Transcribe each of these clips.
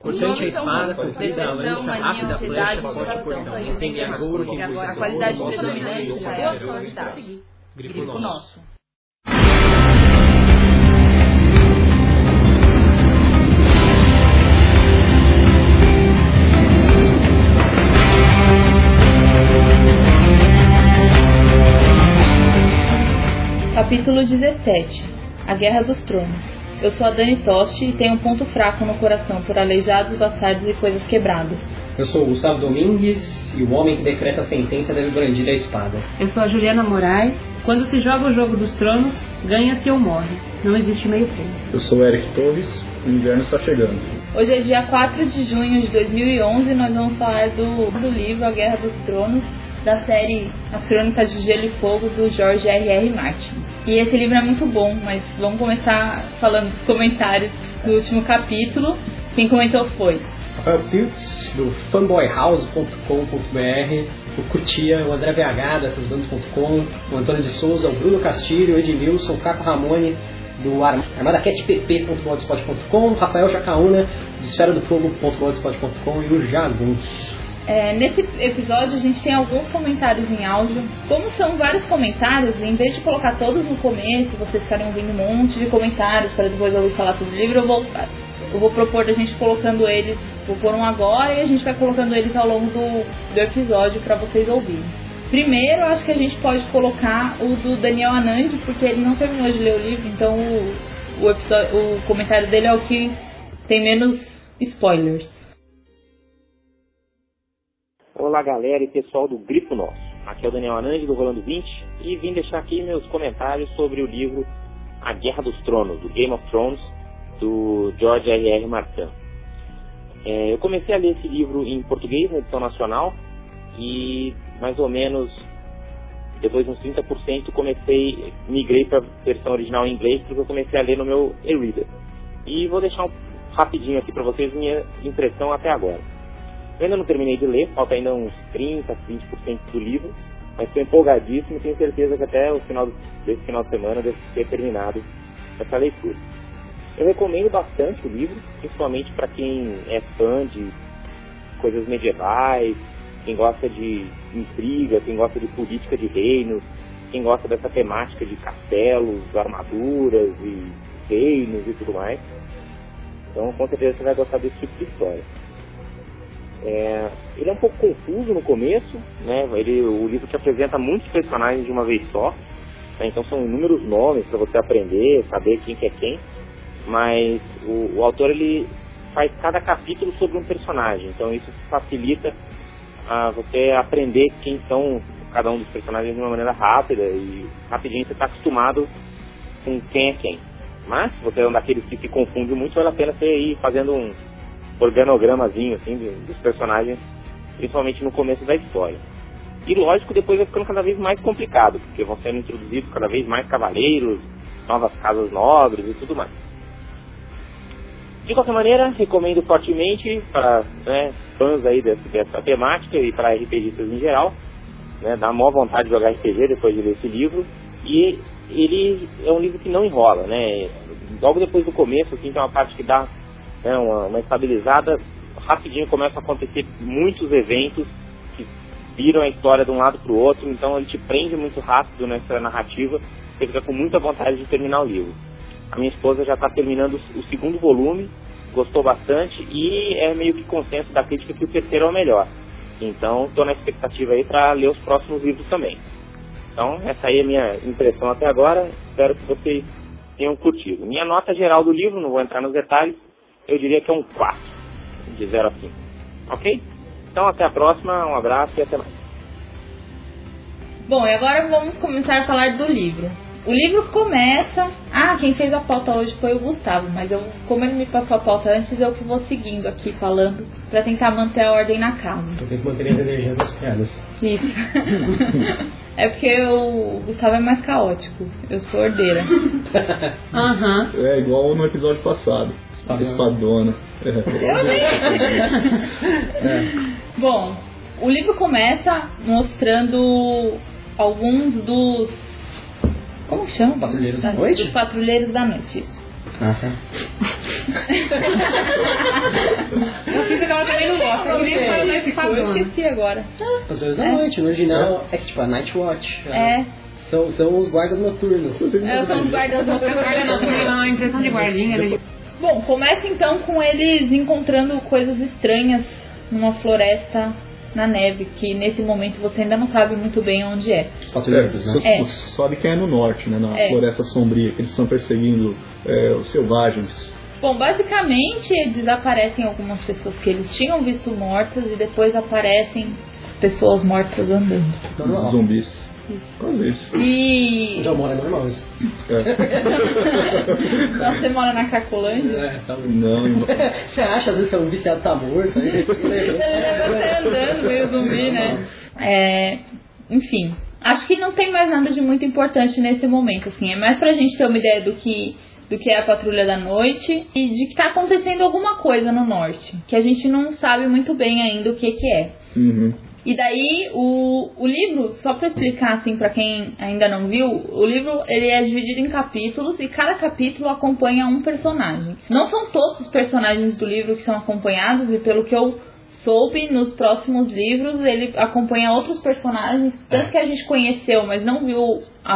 Importante a espada, comprida, a lança, rápida, a flecha, forte, cordão. Tem agouro, tem agora a qualidade predominante já é a qualidade. Grifo nosso. Capítulo 17. A Guerra dos Tronos. Eu sou a Dani Tosti e tenho um ponto fraco no coração por aleijados, bastardos e coisas quebradas. Eu sou o Gustavo Domingues e o homem que decreta a sentença deve brandir a espada. Eu sou a Juliana Moraes. Quando se joga o jogo dos tronos, ganha-se ou morre. Não existe meio termo. Eu sou o Eric Torres. O inverno está chegando. Hoje é dia 4 de junho de 2011 e nós vamos falar do livro A Guerra dos Tronos, da série As Crônicas de Gelo e Fogo, do George R.R. Martin. E esse livro é muito bom, mas vamos começar falando dos comentários do último capítulo. Quem comentou foi Rafael Piltz, do fanboyhouse.com.br, o Cutia, o André BH, dessas bandas.com, o Antônio de Souza, o Bruno Castilho, o Edmilson, o Caco Ramone, do armadacatpp.blogspot.com, o Rafael Jacaúna, do esferadofogo.blogspot.com e o Jagunço. Nesse episódio a gente tem alguns comentários em áudio. Como são vários comentários, em vez de colocar todos no começo, vocês ficarem ouvindo um monte de comentários para depois ouvir falar sobre o livro, eu vou propor a gente colocando eles, vou pôr um agora e a gente vai colocando eles ao longo do episódio para vocês ouvirem. Primeiro, acho que a gente pode colocar o do Daniel Anand, porque ele não terminou de ler o livro, então o comentário dele é o que tem menos spoilers. Olá galera e pessoal do Grifo Nosso, aqui é o Daniel Anand do Rolando 20 e vim deixar aqui meus comentários sobre o livro A Guerra dos Tronos, do Game of Thrones, do George R.R. Martin. Eu comecei a ler esse livro em português, na edição nacional, e mais ou menos depois de uns 30% migrei para a versão original em inglês, porque eu comecei a ler no meu e-reader. E vou deixar rapidinho aqui para vocês minha impressão até agora. Eu ainda não terminei de ler, falta ainda uns 30%, 20% do livro, mas estou empolgadíssimo e tenho certeza que até o final desse final de semana devo ter terminado essa leitura. Eu recomendo bastante o livro, principalmente para quem é fã de coisas medievais, quem gosta de intriga, quem gosta de política de reinos, quem gosta dessa temática de castelos, armaduras e reinos e tudo mais. Então, com certeza você vai gostar desse tipo de história. Ele é um pouco confuso no começo, né? O livro te apresenta muitos personagens de uma vez só, né? Então são inúmeros nomes para você aprender, saber quem que é quem, mas o autor ele faz cada capítulo sobre um personagem, então isso facilita você aprender quem são cada um dos personagens de uma maneira rápida e rapidinho você está acostumado com quem é quem. Mas se você é um daqueles que se confunde muito, vale a pena você ir fazendo um organogramazinho assim, dos personagens, principalmente no começo da história. E lógico, depois vai ficando cada vez mais complicado, porque vão sendo introduzidos cada vez mais cavaleiros, novas casas nobres e tudo mais. De qualquer maneira, recomendo fortemente para fãs aí dessa temática e para RPGistas em geral, né, dá a maior vontade de jogar RPG depois de ler esse livro. E ele é um livro que não enrola, né? Logo depois do começo, assim, tem uma parte que dá uma estabilizada, rapidinho começam a acontecer muitos eventos que viram a história de um lado para o outro, então ele te prende muito rápido nessa narrativa, você fica com muita vontade de terminar o livro. A minha esposa já está terminando o segundo volume, gostou bastante e é meio que consenso da crítica que o terceiro é o melhor. Então estou na expectativa aí para ler os próximos livros também. Então essa aí é a minha impressão até agora, espero que vocês tenham curtido. Minha nota geral do livro, não vou entrar nos detalhes, eu diria que é um 4, de 0 a 5. Ok? Então até a próxima, um abraço e até mais. Bom, e agora vamos começar a falar do livro. O livro começa... quem fez a pauta hoje foi o Gustavo, mas como ele me passou a pauta antes, eu que vou seguindo aqui falando pra tentar manter a ordem na casa. Eu tenho que manter as energias das piadas. Isso. É porque o Gustavo é mais caótico, eu sou ordeira. É igual no episódio passado. Espadona. Bom, o livro começa mostrando alguns dos... Como chama? Patrulheiros da Noite? Os Patrulheiros da Noite, isso. épico, eu esqueci agora. As 2 da noite, no original é que tipo a Night Watch. São os guardas noturnos. São os guardas noturnos. Uma impressão de guardinha, né? Bom, começa então com eles encontrando coisas estranhas numa floresta na neve, que nesse momento você ainda não sabe muito bem onde é. Os patrulheiros, né? Sabe que é no norte, né? Na floresta sombria, que eles estão perseguindo os selvagens. Bom, basicamente desaparecem algumas pessoas que eles tinham visto mortas e depois aparecem pessoas mortas andando. Zumbis. Quase isso. E... Já mora normal isso. Você mora na Cracolândia? Não. Você acha às vezes que um viciado tá morto? Você andando meio zumbi, né? Enfim, acho que não tem mais nada de muito importante nesse momento, assim. É mais pra gente ter uma ideia do que é a Patrulha da Noite e de que tá acontecendo alguma coisa no norte, que a gente não sabe muito bem ainda o que é. Uhum. E daí o livro, só para explicar assim para quem ainda não viu, o livro ele é dividido em capítulos e cada capítulo acompanha um personagem. Não são todos os personagens do livro que são acompanhados e pelo que eu soube, nos próximos livros ele acompanha outros personagens, tanto que a gente conheceu, mas não viu a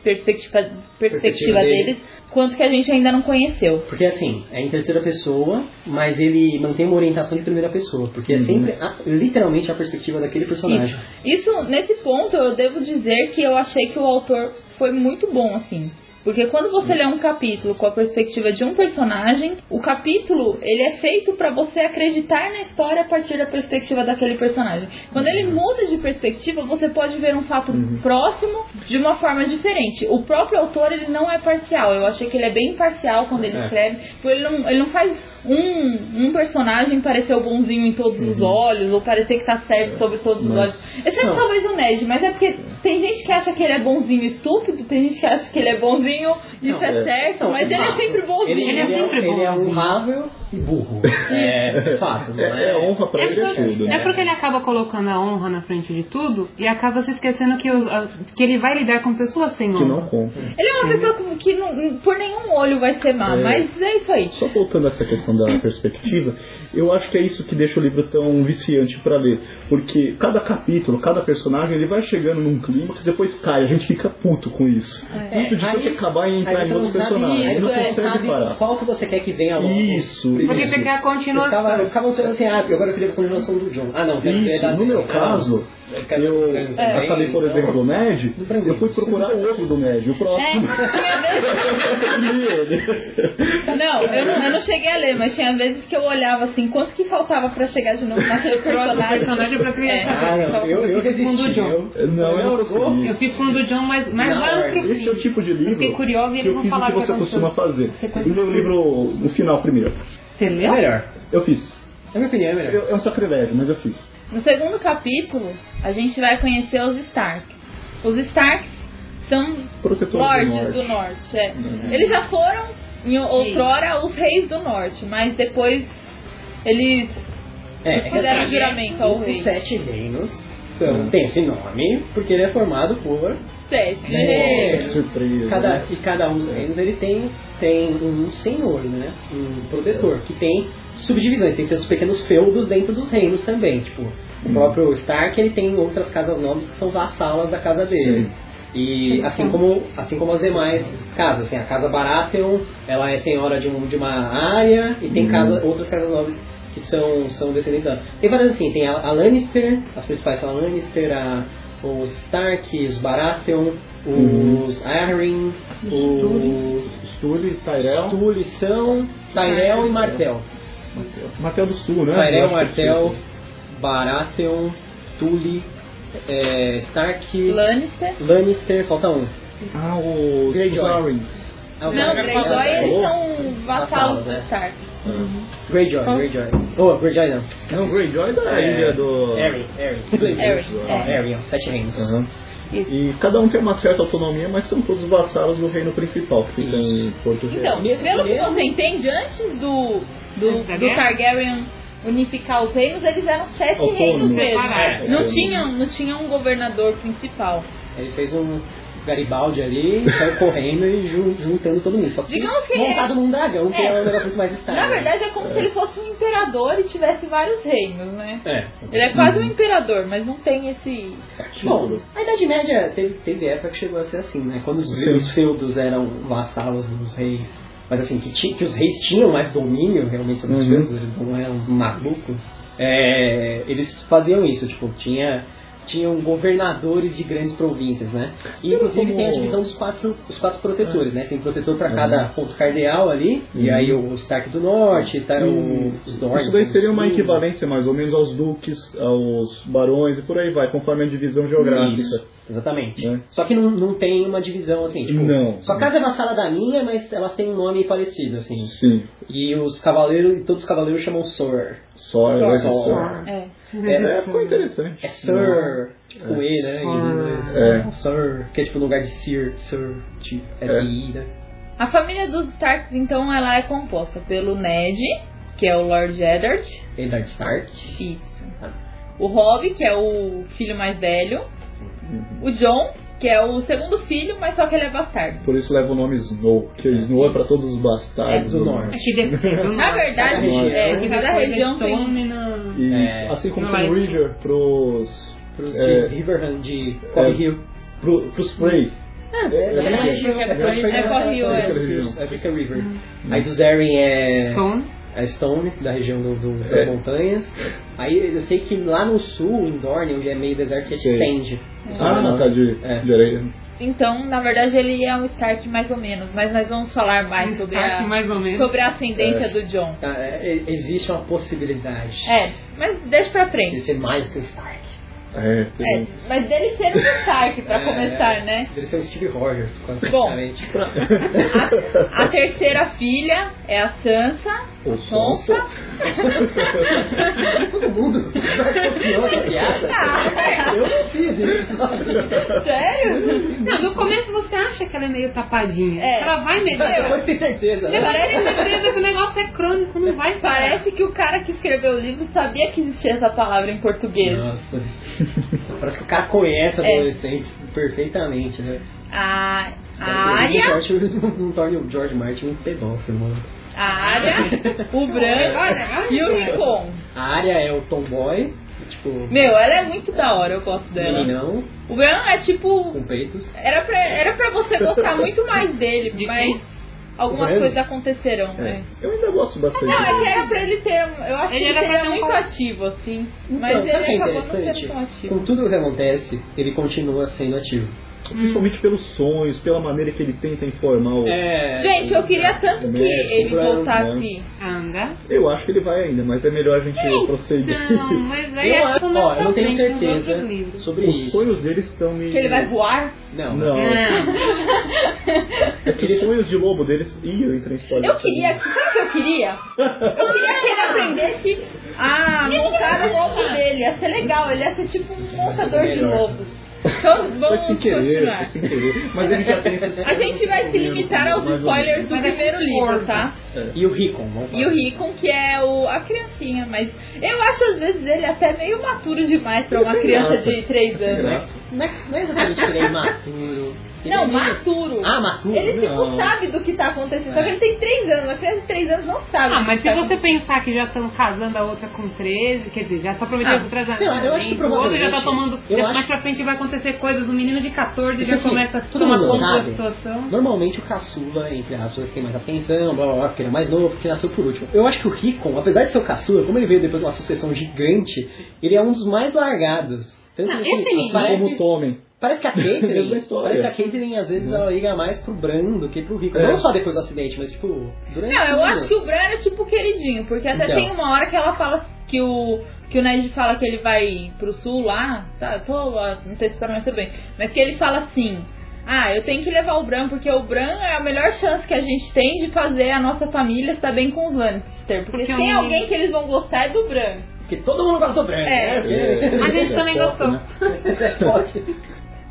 perspectiva deles, quanto que a gente ainda não conheceu. Porque assim, é em terceira pessoa, mas ele mantém uma orientação de primeira pessoa, porque é sempre literalmente a perspectiva daquele personagem. Isso, nesse ponto, eu devo dizer que eu achei que o autor foi muito bom, assim. Porque quando você lê um capítulo com a perspectiva de um personagem, o capítulo ele é feito para você acreditar na história a partir da perspectiva daquele personagem. Quando ele muda de perspectiva, você pode ver um fato próximo de uma forma diferente. O próprio autor ele não é parcial. Eu achei que ele é bem imparcial quando ele escreve. Ele não faz um personagem parecer o bonzinho em todos os olhos, ou parecer que tá certo sobre todos os olhos. Exceto talvez o Ned, mas é porque tem gente que acha que ele é bonzinho e estúpido, tem gente que acha que ele é bonzinho e isso é certo, mas ele é sempre bonzinho. Ele é honrável e burro. É fato. Honra pra ele é tudo. É porque ele acaba colocando a honra na frente de tudo e acaba se esquecendo que ele vai lidar com pessoas sem honra. Que não conta. Ele é uma pessoa que não, por nenhum olho vai ser má, mas é isso aí. Só voltando a essa questão da perspectiva, eu acho que é isso que deixa o livro tão viciante pra ler. Porque cada capítulo, cada personagem, ele vai chegando num clima que depois cai, a gente fica puto com isso. Puto de ter que acabar e entrar em outros personagens. Aí não consegue parar. Qual que você quer que venha logo? Isso. Porque você quer a continuação. Eu ficava assim, agora eu queria a continuação do John. Não, isso. No meu caso, eu acabei, por exemplo, do Ned, eu fui procurar o ovo do Ned, o próximo. Não, eu não cheguei a ler, mas tinha vezes que eu olhava assim, quanto que faltava pra chegar de novo naquele personagem. Eu resisti. Eu fiz com o do John, mas lá pro fim. Esse é o tipo de livro que curioso, eu fiz o que você costuma fazer. Eu li o livro no final primeiro. Você leu? É melhor. Eu fiz. Na minha opinião é melhor. É um sacrilégio, mas eu fiz. No segundo capítulo, a gente vai conhecer os Stark. Os Stark são lords do norte. Eles já foram, outrora, os reis do norte, mas depois eles fizeram juramento ao rei. Os 7 reinos tem esse nome porque ele é formado por 7 reinos. Surpresa. Cada um dos reinos ele tem um senhor, né? Um protetor, que tem subdivisões, tem seus pequenos feudos dentro dos reinos também. Tipo, o próprio Stark ele tem outras casas nobres que são vassalas da casa dele. Sim. E assim como as demais casas, assim, a casa Baratheon, ela é senhora de uma área e tem outras casas nobres que são descendentes dela. Tem várias assim, tem a Lannister, as principais são a Lannister, os Stark, os Baratheon, os Arryn, os Tully, Tyrell. Tully são Tyrell e Martell. Martell do Sul, né? Tyrell, Martell, Baratheon, Tully, Stark, Lannister, falta um. Os Greyjoy. Não, Greyjoy eles são vassalos do Stark. Greyjoy. Greyjoy não. Não, Greyjoy da ilha do... Arryn, 7 reinos. E cada um tem uma certa autonomia, mas são todos vassalos do reino principal, que fica em Porto Real. Então, pelo que você entende, antes do Targaryen unificar os reinos, eles eram 7 reinos mesmo. Não tinha um governador principal. Ele fez um Garibaldi ali, saiu correndo e juntando todo mundo. Só que montado num dragão, que é um negócio muito mais estável. Na verdade é como se ele fosse um imperador e tivesse vários reinos, né? Ele é quase um imperador, mas não tem esse... Bom, a Idade Média teve época que chegou a ser assim, né? Quando os feudos eram vassalos dos reis, mas assim, que os reis tinham mais domínio realmente sobre os feudos, eles não eram malucos, eles faziam isso, tipo, tinham governadores de grandes províncias, né? E inclusive tem a divisão dos quatro protetores, né? Tem protetor para cada ponto cardeal ali, e aí o Stark do Norte, tá os Dornes. Isso daí seria uma equivalência mais ou menos aos duques, aos barões e por aí vai, conforme a divisão geográfica. Isso. Exatamente. Só que não tem uma divisão assim, tipo, sua casa é vassala da minha, mas elas têm um nome parecido, assim. Sim. E os cavaleiros, todos os cavaleiros chamam Sor. Ficou interessante. É Sir, tipo com E, né? Em inglês. Sir, que é tipo no lugar de Sir, tipo, I, né? A família dos Starks, então, ela é composta pelo Ned, que é o Lord Eddard. Eddard Stark. Isso. O Robb, que é o filho mais velho. O Jon, que é o segundo filho, mas só que ele é bastardo. Por isso leva o nome Snow, porque Snow é pra todos os bastardos do norte. Na verdade, cada região tem... Assim como tem o Ridger pros Riverrun de Corre Hill. Pros Frey. É Corre Hill, é Brick River. Aí do Zeryn é Stone, da região das montanhas. Aí eu sei que lá no sul, em Dorne, onde é meio deserto, é Sand. Tá de areia. Então, na verdade, ele é um Stark mais ou menos, mas nós vamos falar mais sobre a ascendência do Jon. Existe uma possibilidade. Mas deixa pra frente. De ser mais que o Stark. Mas dele ser um Stark pra começar, né? Dele ser o Steve Rogers. Bom, a terceira filha é a Sansa. Sonsa. Todo mundo copiou essa piada. Eu não fiz isso. Sério? Não, no começo você acha que ela é meio tapadinha. Ela vai meio. Depois tem certeza. Parece certeza que o negócio é crônico, não vai falar. Parece que o cara que escreveu o livro sabia que existia essa palavra em português. Nossa. Parece que o cara conhece adolescente perfeitamente, né? A Arya. Não torne o George Martin um pedófilo, mano. A Arya, o Bran e o Rickon. A Arya é o tomboy. Tipo, ela é muito da hora, eu gosto dela. Meninão. O Bran é tipo... Com peitos. Era pra você gostar muito mais dele, mas algumas coisas aconteceram. Eu ainda gosto bastante. Não, é que era pra ele ter... Eu acho que ele seria muito ativo, assim. Mas ele acabou não sendo tão ativo. Com tudo o que acontece, ele continua sendo ativo. Principalmente pelos sonhos, pela maneira que ele tenta informar o... Gente, eu queria tanto que ele voltasse. Eu acho que ele vai ainda, mas é melhor a gente prosseguir. Não, mas aí eu não tenho certeza sobre isso. Os sonhos dele estão me... Que ele vai voar? Não. É que os sonhos de lobo deles iam entrar em história. Eu queria... Sabe o que eu queria? Eu queria que ele aprendesse a montar o lobo dele. Ia ser legal. Ele ia ser tipo um montador de lobos. Então vamos continuar. Mas ele já tem a gente vai se limitar aos spoilers do primeiro livro, tá? E o Rickon, que é a criancinha, mas eu acho às vezes ele até meio maturo demais pra uma criança de 3 anos. Não é exatamente que ele é imaturo. Não, maturo. Maturo. Ele sabe do que tá acontecendo. Só que ele tem 3 anos. A criança de 3 anos não sabe. Mas se você pensar que já estão casando a outra com 13, quer dizer, já está prometido com 13 anos. Eu acho que provavelmente. O outro já tá tomando. Mais pra frente vai acontecer coisas. O menino de 14 já começa a tomar conta da situação. Normalmente o caçula, entre aspas, tem mais atenção, blá blá blá, porque ele é mais novo, porque nasceu por último. Eu acho que o Rickon, apesar de ser o caçula, como ele veio depois de uma sucessão gigante, ele é um dos mais largados. Tanto que como o Tommen. Parece que a Caitlyn, às vezes, ela liga mais pro Bran do que pro Rickon. Não só depois do acidente, mas tipo, durante eu acho que o Bran é tipo queridinho, porque até tem uma hora que ela fala que o Ned fala que ele vai pro sul lá, tá, não sei se para muito bem, mas que ele fala assim: eu tenho que levar o Bran, porque o Bran é a melhor chance que a gente tem de fazer a nossa família estar bem com os Lannister, porque se tem alguém que eles vão gostar é do Bran. Porque todo mundo gosta do Bran. A gente também gostou.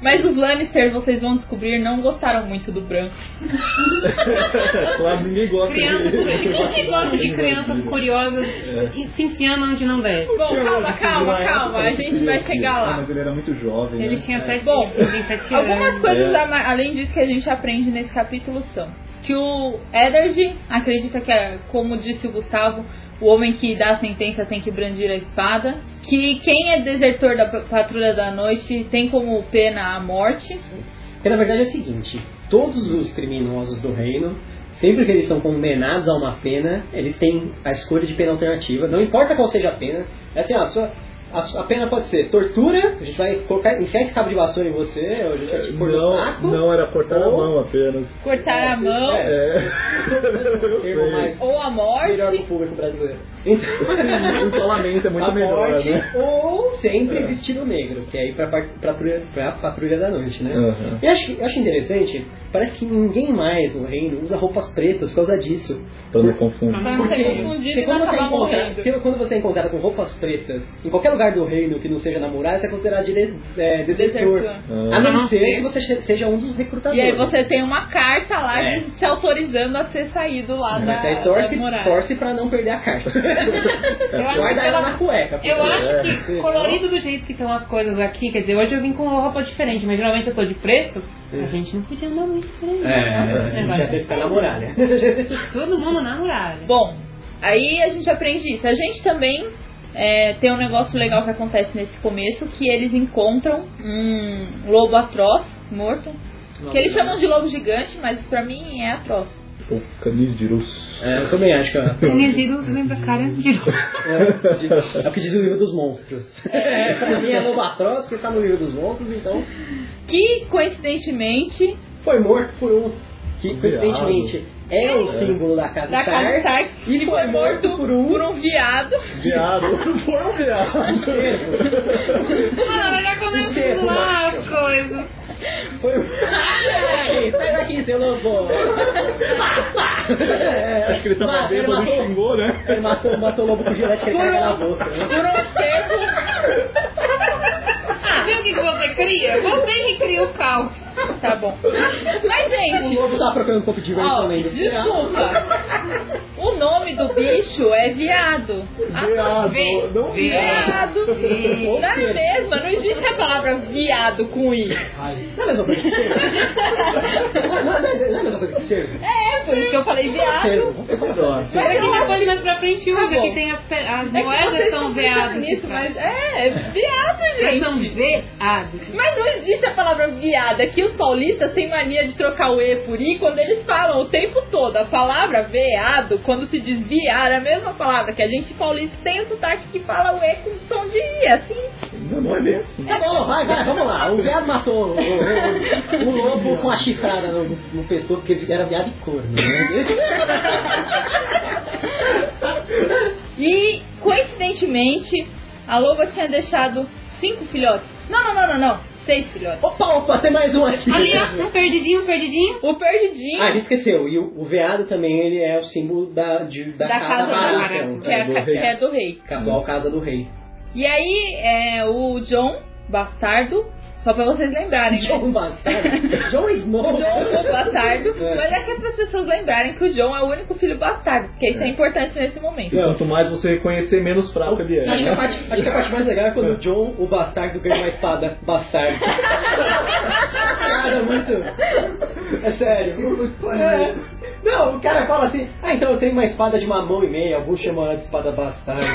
Mas os Lannister, vocês vão descobrir, não gostaram muito do Bran. Claro, ninguém gosta Quem que gosta de crianças curiosas e se enfiando onde não deve? Bom, calma, a gente vai chegar lá. Mas ele era muito jovem. Ele né? tinha 27 Algumas anos. coisas além disso que a gente aprende nesse capítulo são que o Eddard acredita que, como disse o Gustavo, o homem que dá a sentença tem que brandir a espada, que quem é desertor da Patrulha da Noite tem como pena a morte. Porque na verdade é o seguinte, todos os criminosos do reino, sempre que eles são condenados a uma pena, eles têm a escolha de pena alternativa, não importa qual seja a pena, é assim, a pena pode ser tortura, a gente vai enfiar esse cabo de vassoura em você, ou a gente vai te pôr no saco. Não, era cortar a mão apenas. Cortar a mão. Ou a morte. Melhor do público brasileiro. Então, o isolamento é muito melhor, morte, né? ou sempre vestido negro, que é ir pra patrulha da noite, né? Uhum. Eu acho interessante, parece que ninguém mais no reino usa roupas pretas por causa disso. Pra não confundir. Pra não ser confundido e não acabar morrendo. Quando você é encontrado com roupas pretas em qualquer lugar do reino que não seja na muralha, você é considerado desertor. A não ser que você seja um dos recrutadores. E aí você tem uma carta lá te autorizando a ser saído lá da muralha. Torce pra não perder a carta. Guarda ela na cueca. Eu acho que colorido do jeito que estão as coisas aqui, quer dizer, hoje eu vim com uma roupa diferente, mas geralmente eu tô de preto, a gente não podia andar muito por aí. Já tem que ficar na muralha. Todo mundo na muralha. Bom, aí a gente aprende isso. A gente também tem um negócio legal que acontece nesse começo, que eles encontram um lobo atroz morto, que eles chamam de lobo gigante, mas pra mim é atroz. O Canis de Rus. Eu também acho que Canis de Rus lembra cara de Rus. É o que diz o livro dos monstros. Pra mim é lobo atroz, porque tá no livro dos monstros, então. Que coincidentemente foi morto por um. Que coincidentemente é o símbolo da casa Stark. E foi morto por um viado. Foi um viado. Mano, já começou lá as coisas. Sai daqui, seu lobo! Acho que ele tava bêbado e xingou, né? Ele matou o lobo com gilete que ele carrega na boca. Por um tempo. Viu o que você cria? Você que cria o caos. Tá bom. Mas, gente... O lobo tava procurando um pouco de diversão também. Desculpa. O nome do bicho é viado. Não viado. Não é mesmo. Não existe a palavra viado com i. Não é a mesma coisa que cervo? Não é a mesma coisa que cervo? Por isso que eu falei viado. Mas aqui na folha mais pra frente usa que tem as moedas são veados. Nisso, mas viado, gente. São veados. Mas não existe a palavra viado. Aqui os paulistas têm mania de trocar o E por I quando eles falam o tempo todo. A palavra veado, quando se diz viar, é a mesma palavra que a gente paulista tem o sotaque que fala o E com som de I, assim. Não é mesmo. Tá bom, vai, vamos lá. O viado matou o lobo com a chifrada no pescoço, porque era viado e corno, né? E, coincidentemente, a loba tinha deixado 5 filhotes. Não. 6 filhotes. Opa, tem mais um aqui. Ali, ó, um perdidinho. O perdidinho. Ele esqueceu. E o veado também, ele é o símbolo da casa Baratheon, que é do rei. A atual casa do rei. E aí, o Jon, bastardo, só pra vocês lembrarem, né? Jon bastardo. Jon Snow. Jon bastardo. Mas é que as pessoas lembrarem que o Jon é o único filho bastardo, porque isso é importante nesse momento. Quanto mais você reconhecer, menos fraco ele é. Acho que a parte mais legal é quando o Jon, o bastardo, ganha uma espada bastardo. Cara, muito... É sério. Não, o cara fala assim, então eu tenho uma espada de 1 mão e meia, alguns chamam ela de espada bastarda.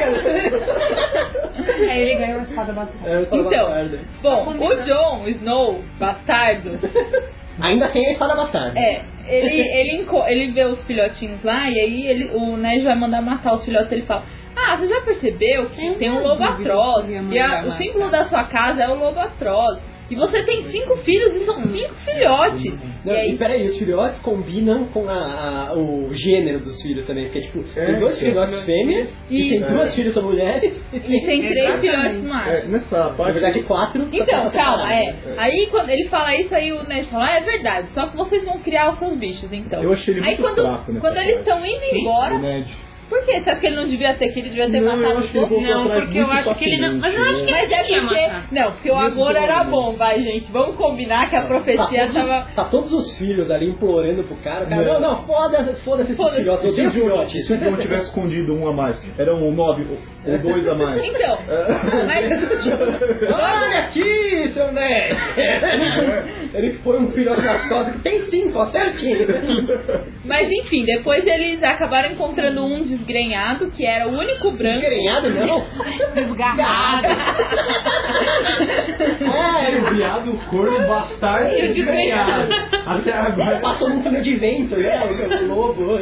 Aí ele ganha uma espada bastarda. Bastarda. Bom, o Jon Snow, bastardo... Ainda tem a espada bastarda. Ele vê os filhotinhos lá, e aí o Ned vai mandar matar os filhotes, ele fala... você já percebeu que tem um lobo atroz, e o símbolo da sua casa é o lobo atroz. E você tem 5 filhos e são 5 filhotes. Não, e peraí, os filhotes combinam com o gênero dos filhos também. Porque, tem 2 filhotes fêmeas, e tem 2 filhas são mulheres, e tem 3 filhotes machos. Nessa parte... Na verdade, 4. Então, calma, Aí, quando ele fala isso, aí o Ned fala, é verdade, só que vocês vão criar os seus bichos, então. Eu achei ele muito fraco, né? Quando eles estão indo embora... Por quê? Você acha que ele não devia ter, que ele devia ter matado o povo? Não, porque eu acho que ele não... Mas eu acho que ele queria matar. Não, porque o amor era bom, vai, gente. Vamos combinar que a profecia tava... Tá todos os filhos ali implorando pro cara. Não, foda-se esses filhotes. Eu tenho filhote. Se o John tivesse escondido um a mais, eram 9 ou 2 a mais. Então, mas... Olha aqui, seu Ned! Ele foi um filhote nas costas que tem 5, certinho. Mas enfim, depois eles acabaram encontrando um desgrenhado, que era o único branco. Desgrenhado não? Desgarrado. Era o viado, o corno, o bastardo e o desgrenhado. Até agora. Passou num túnel de vento, né? O lobo.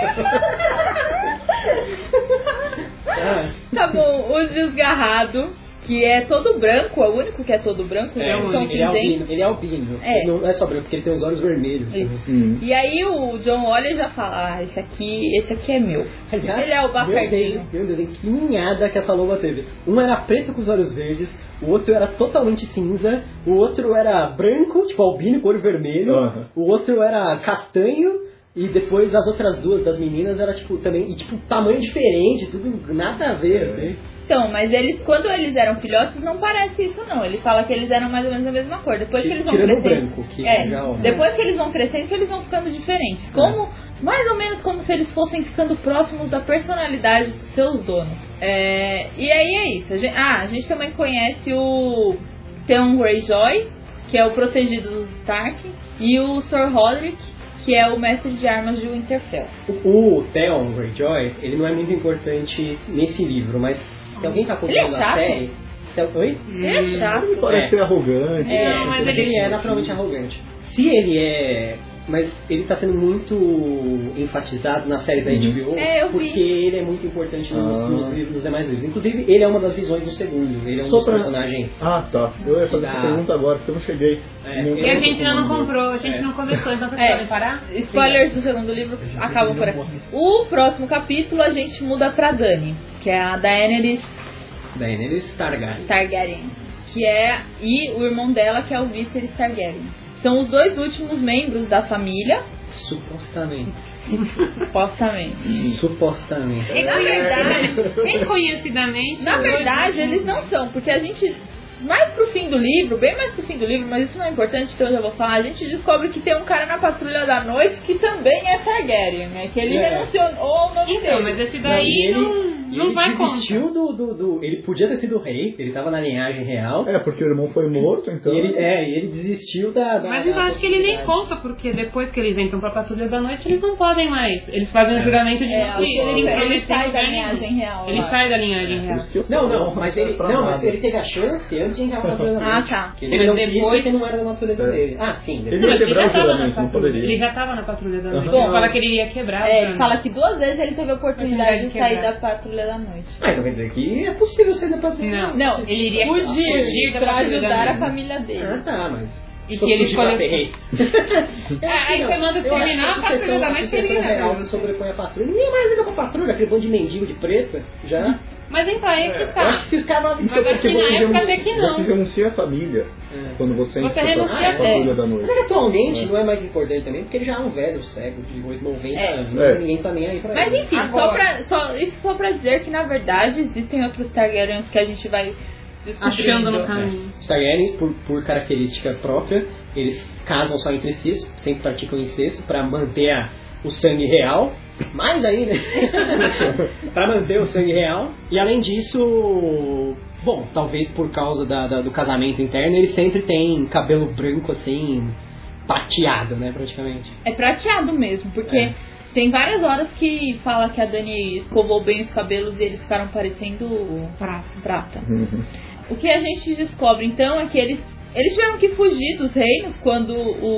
Tá bom, o desgarrado, que é todo branco, é o único que é todo branco, ele é albino. Não é só branco, porque ele tem os olhos vermelhos. E aí o John olha e já fala, esse aqui é meu. Aliás, ele é o bastardinho. Meu Deus, que ninhada que essa loba teve. Um era preto com os olhos verdes, o outro era totalmente cinza, o outro era branco, tipo albino com olho vermelho, o outro era castanho, e depois as outras duas das meninas era tipo também, e tipo tamanho diferente, tudo nada a ver, assim. Então, mas eles, quando eles eram filhotes, não parece isso não. Ele fala que eles eram mais ou menos a mesma cor. Depois que eles vão crescendo, branco, que depois que eles vão crescendo, eles vão ficando diferentes. Mais ou menos como se eles fossem ficando próximos da personalidade dos seus donos. E aí é isso. A gente também conhece o Theon Greyjoy, que é o protegido dos Stark, e o Sir Roderick, que é o mestre de armas de Winterfell. O Theon Greyjoy, ele não é muito importante nesse livro, mas se alguém tá acompanhando a série... Oi? Ele é chato. Ele parece ser arrogante. Mas ele é naturalmente arrogante. Se ele é... Mas ele tá sendo muito enfatizado na série da HBO, porque ele é muito importante nos demais livros. Inclusive, ele é uma das visões do segundo. Ele é um dos personagens. Ah, tá. Eu ia fazer essa pergunta agora, porque eu não cheguei. E a gente ainda não comprou, a gente não começou, então vocês podem parar? Spoilers do segundo livro acabam por aqui. O próximo capítulo a gente muda pra Dany, que é a Daenerys Targaryen. E o irmão dela, que é o Viserys Targaryen. São os dois últimos membros da família. Supostamente. E na verdade, reconhecidamente... Na verdade, eles não são, porque a gente... bem mais pro fim do livro, mas isso não é importante, então eu já vou falar. A gente descobre que tem um cara na Patrulha da Noite que também é Targaryen, né? Que ele renunciou o nome dele. Mas esse daí não vai contra. Ele podia ter sido rei, ele tava na linhagem real. Porque o irmão foi morto, então... E ele desistiu da Mas eu acho que ele nem conta, porque depois que eles entram pra Patrulha da Noite, eles não podem mais. Eles fazem o juramento de ele sai da linhagem real. Ele sai da linhagem real. Mas ele teve a chance antes de entrar pra Patrulha da Noite. Tá. Ele não quis porque não era da natureza dele. Sim. Ele ia quebrar o juramento, não poderia. Ele já tava na Patrulha da Noite. Ele fala que ele ia quebrar. Ele fala que 2 vezes ele teve a oportunidade de sair da Patrulha da Noite. Então quer dizer que é possível sair da Patrulha. Não, ele iria fugir pra ajudar a família dele. Mas... E que ele escolheu... Aí você manda terminar a Patrulha da Noite, ele real se sobrepõe a patrulha. Ninguém mais liga pra patrulha, aquele bando de mendigo de preta, já... Mas então aí que tá. Eu acho que esses caras... Mas aqui na época até que não. Você renuncia a família quando você entra pra Patrulha da Noite. Mas atualmente não é mais importante também, porque ele já é um velho cego de 90 anos, ninguém tá nem aí pra ele. Mas enfim, só pra dizer que na verdade existem outros Targaryens que a gente vai achando no caminho. Os Targaryens, por característica própria, eles casam só entre si, sempre praticam incesto pra manter o sangue real. Mais ainda, pra manter o sangue real. E além disso, bom, talvez por causa do casamento interno, eles sempre têm cabelo branco assim, prateado, né, praticamente. É prateado mesmo, porque tem várias horas que fala que a Dany escovou bem os cabelos e eles ficaram parecendo prata. O que a gente descobre então é que eles tiveram que fugir dos reinos quando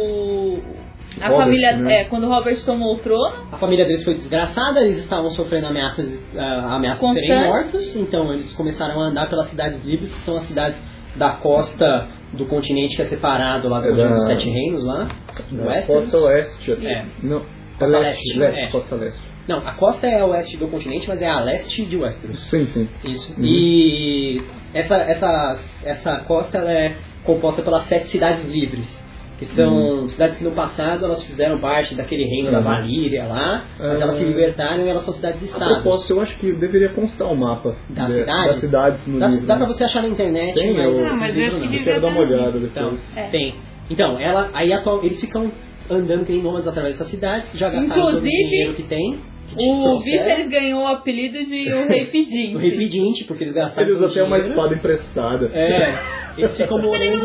quando Robert tomou o trono. A família deles foi desgraçada, eles estavam sofrendo ameaças de serem mortos, então eles começaram a andar pelas cidades livres, que são as cidades da costa do continente que é separado lá dos 7 reinos lá. Costa oeste. Não, costa leste. Não, a costa é a oeste do continente, mas é a leste de Westeros. Sim. Isso. E essa costa ela é composta pelas 7 cidades livres. que são cidades que no passado elas fizeram parte daquele reino da Valíria lá, mas elas se libertaram e elas são cidades-estado. A propósito, eu acho que deveria constar um mapa das cidades no livro. Dá pra você achar na internet, tem, mas eu quero dar uma olhada depois. Tem. Então, eles ficam andando que nem nômades através dessas cidades, já gastaram todo o dinheiro que tem. O Viserys ganhou o apelido de o Rei Pedinte. O Rei Pedinte, porque eles gastaram. Eles até uma espada emprestada. Eles ficam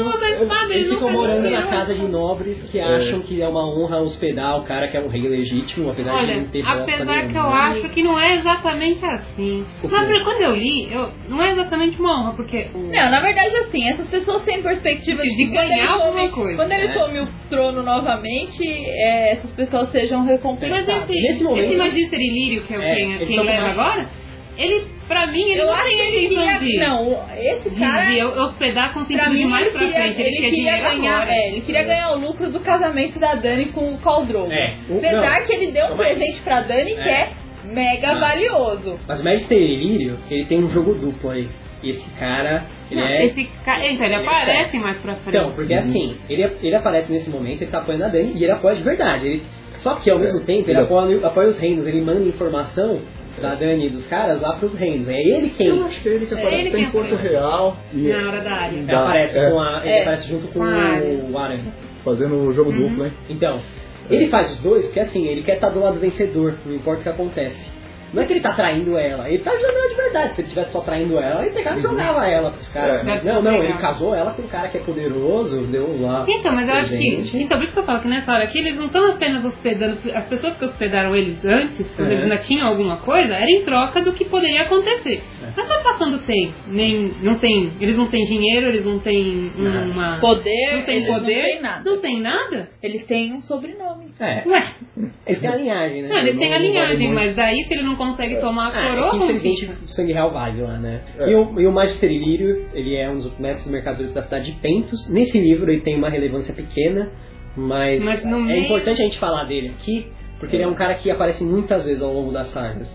morando na casa de nobres que acham que é uma honra hospedar o cara que é um rei legítimo, apesar de não ter bosta apesar nenhuma. que eu acho que não é exatamente assim. Quando eu li, não é exatamente uma honra, porque... Não, na verdade assim, essas pessoas têm perspectiva de ganhar alguma coisa. Quando ele tome o trono novamente, essas pessoas sejam recompensadas. Mas Nesse momento, esse Magister Ilírio, que é quem leva agora, pra mim, ele não tem intenção de... Não, esse cara... De hospedar com sentido de mais pra frente. Ele queria ganhar, ele queria ganhar o lucro do casamento da Dany com o Khal Drogo. Apesar que ele deu um presente pra Dany que é mega valioso. Mas o Magister Ilírio, ele tem um jogo duplo aí. Esse cara, ele aparece mais pra frente. Então, porque assim, ele aparece nesse momento, ele tá apoiando a Dany e ele apoia de verdade. Só que ao mesmo tempo, ele apoia os reinos, ele manda informação da Dany e dos caras lá pros reinos. É ele quem... Eu acho que ele que aparece em Porto Real. Na hora da área. Ele aparece junto com o Aranha. Fazendo o jogo duplo, hein? Então, ele faz os dois porque assim, ele quer estar do lado vencedor, não importa o que acontece. Não é que ele tá traindo ela, ele tá jogando de verdade. Se ele estivesse só traindo ela, ele pegava e jogava ela pros caras. Não, ele casou ela com um cara que é poderoso, deu lá. Então, mas eu acho que... Então, por isso que eu falo que nessa hora aqui, eles não estão apenas hospedando... As pessoas que hospedaram eles antes, quando eles ainda tinham alguma coisa, era em troca do que poderia acontecer. Não é só passando tempo. Eles não têm dinheiro, eles não têm poder, não tem poder, não tem nada. Não tem nada? Eles têm um sobrenome. Ué. Eles têm a linhagem, né? Não, eles têm a linhagem, mas daí se ele não consegue tomar a coroa, infelizmente o sangue real vale lá, né? E o Magister Ilírio, ele é um dos mestres mercadores da cidade de Pentos. Nesse livro ele tem uma relevância pequena, mas é importante a gente falar dele aqui, porque ele é um cara que aparece muitas vezes ao longo das sagas.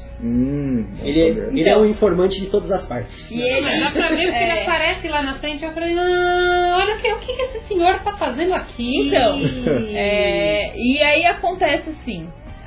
Ele é um informante de todas as partes. Mas dá pra ver que ele aparece lá na frente, eu falei, olha o que esse senhor tá fazendo aqui? Então, e aí acontece assim,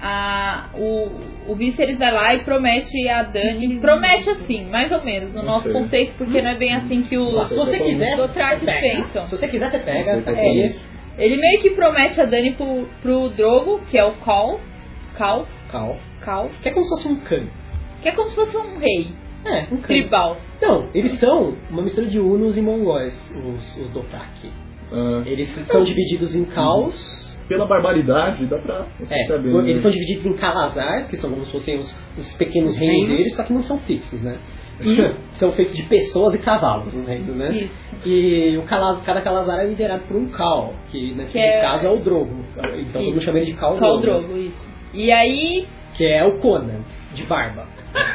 o Viserys vai lá e promete a Dany, promete assim, mais ou menos, no nosso conceito, porque não é bem assim que os Dothraki pensam. Se você quiser, você pega, tá aqui. Ele meio que promete a Dany pro Drogo, que é o Khal. Que é como se fosse um Khan. Que é como se fosse um rei. Um Khan. Tribal. Não, eles são uma mistura de Hunos e Mongóis, os Dothraki. Eles são divididos em Khals. Pela barbaridade, dá pra saber. Eles são divididos em Calazars, que são como se fossem os pequenos reinos deles, só que não são fixos, né? E são feitos de pessoas e cavalos, os reinos, né? Isso. E cada Calazar é liderado por um Khal, que nesse caso é o Drogo. Então todo mundo chama ele de Khal Drogo, isso. E aí... Que é o Conan, de barba.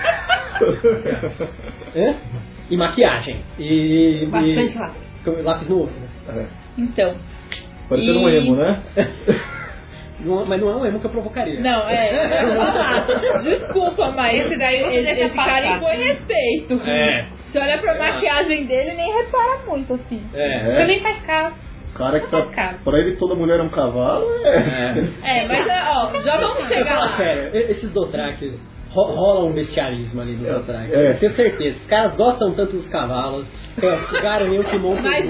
E maquiagem. Bastante lápis. Lápis no olho, né? Então... Parecendo um emo, né? Mas não é um emo que eu provocaria. Não, desculpa, mas esse cara impõe respeito. Você olha pra maquiagem dele, nem repara muito, assim. Você nem faz caso. Cara que pra ele toda mulher é um cavalo. Mas já vamos chegar lá. Sério, esses Dothraki rola um bestialismo ali no Dothraki. Eu tenho certeza. Os caras gostam tanto dos cavalos. Garanhão que monta. Mas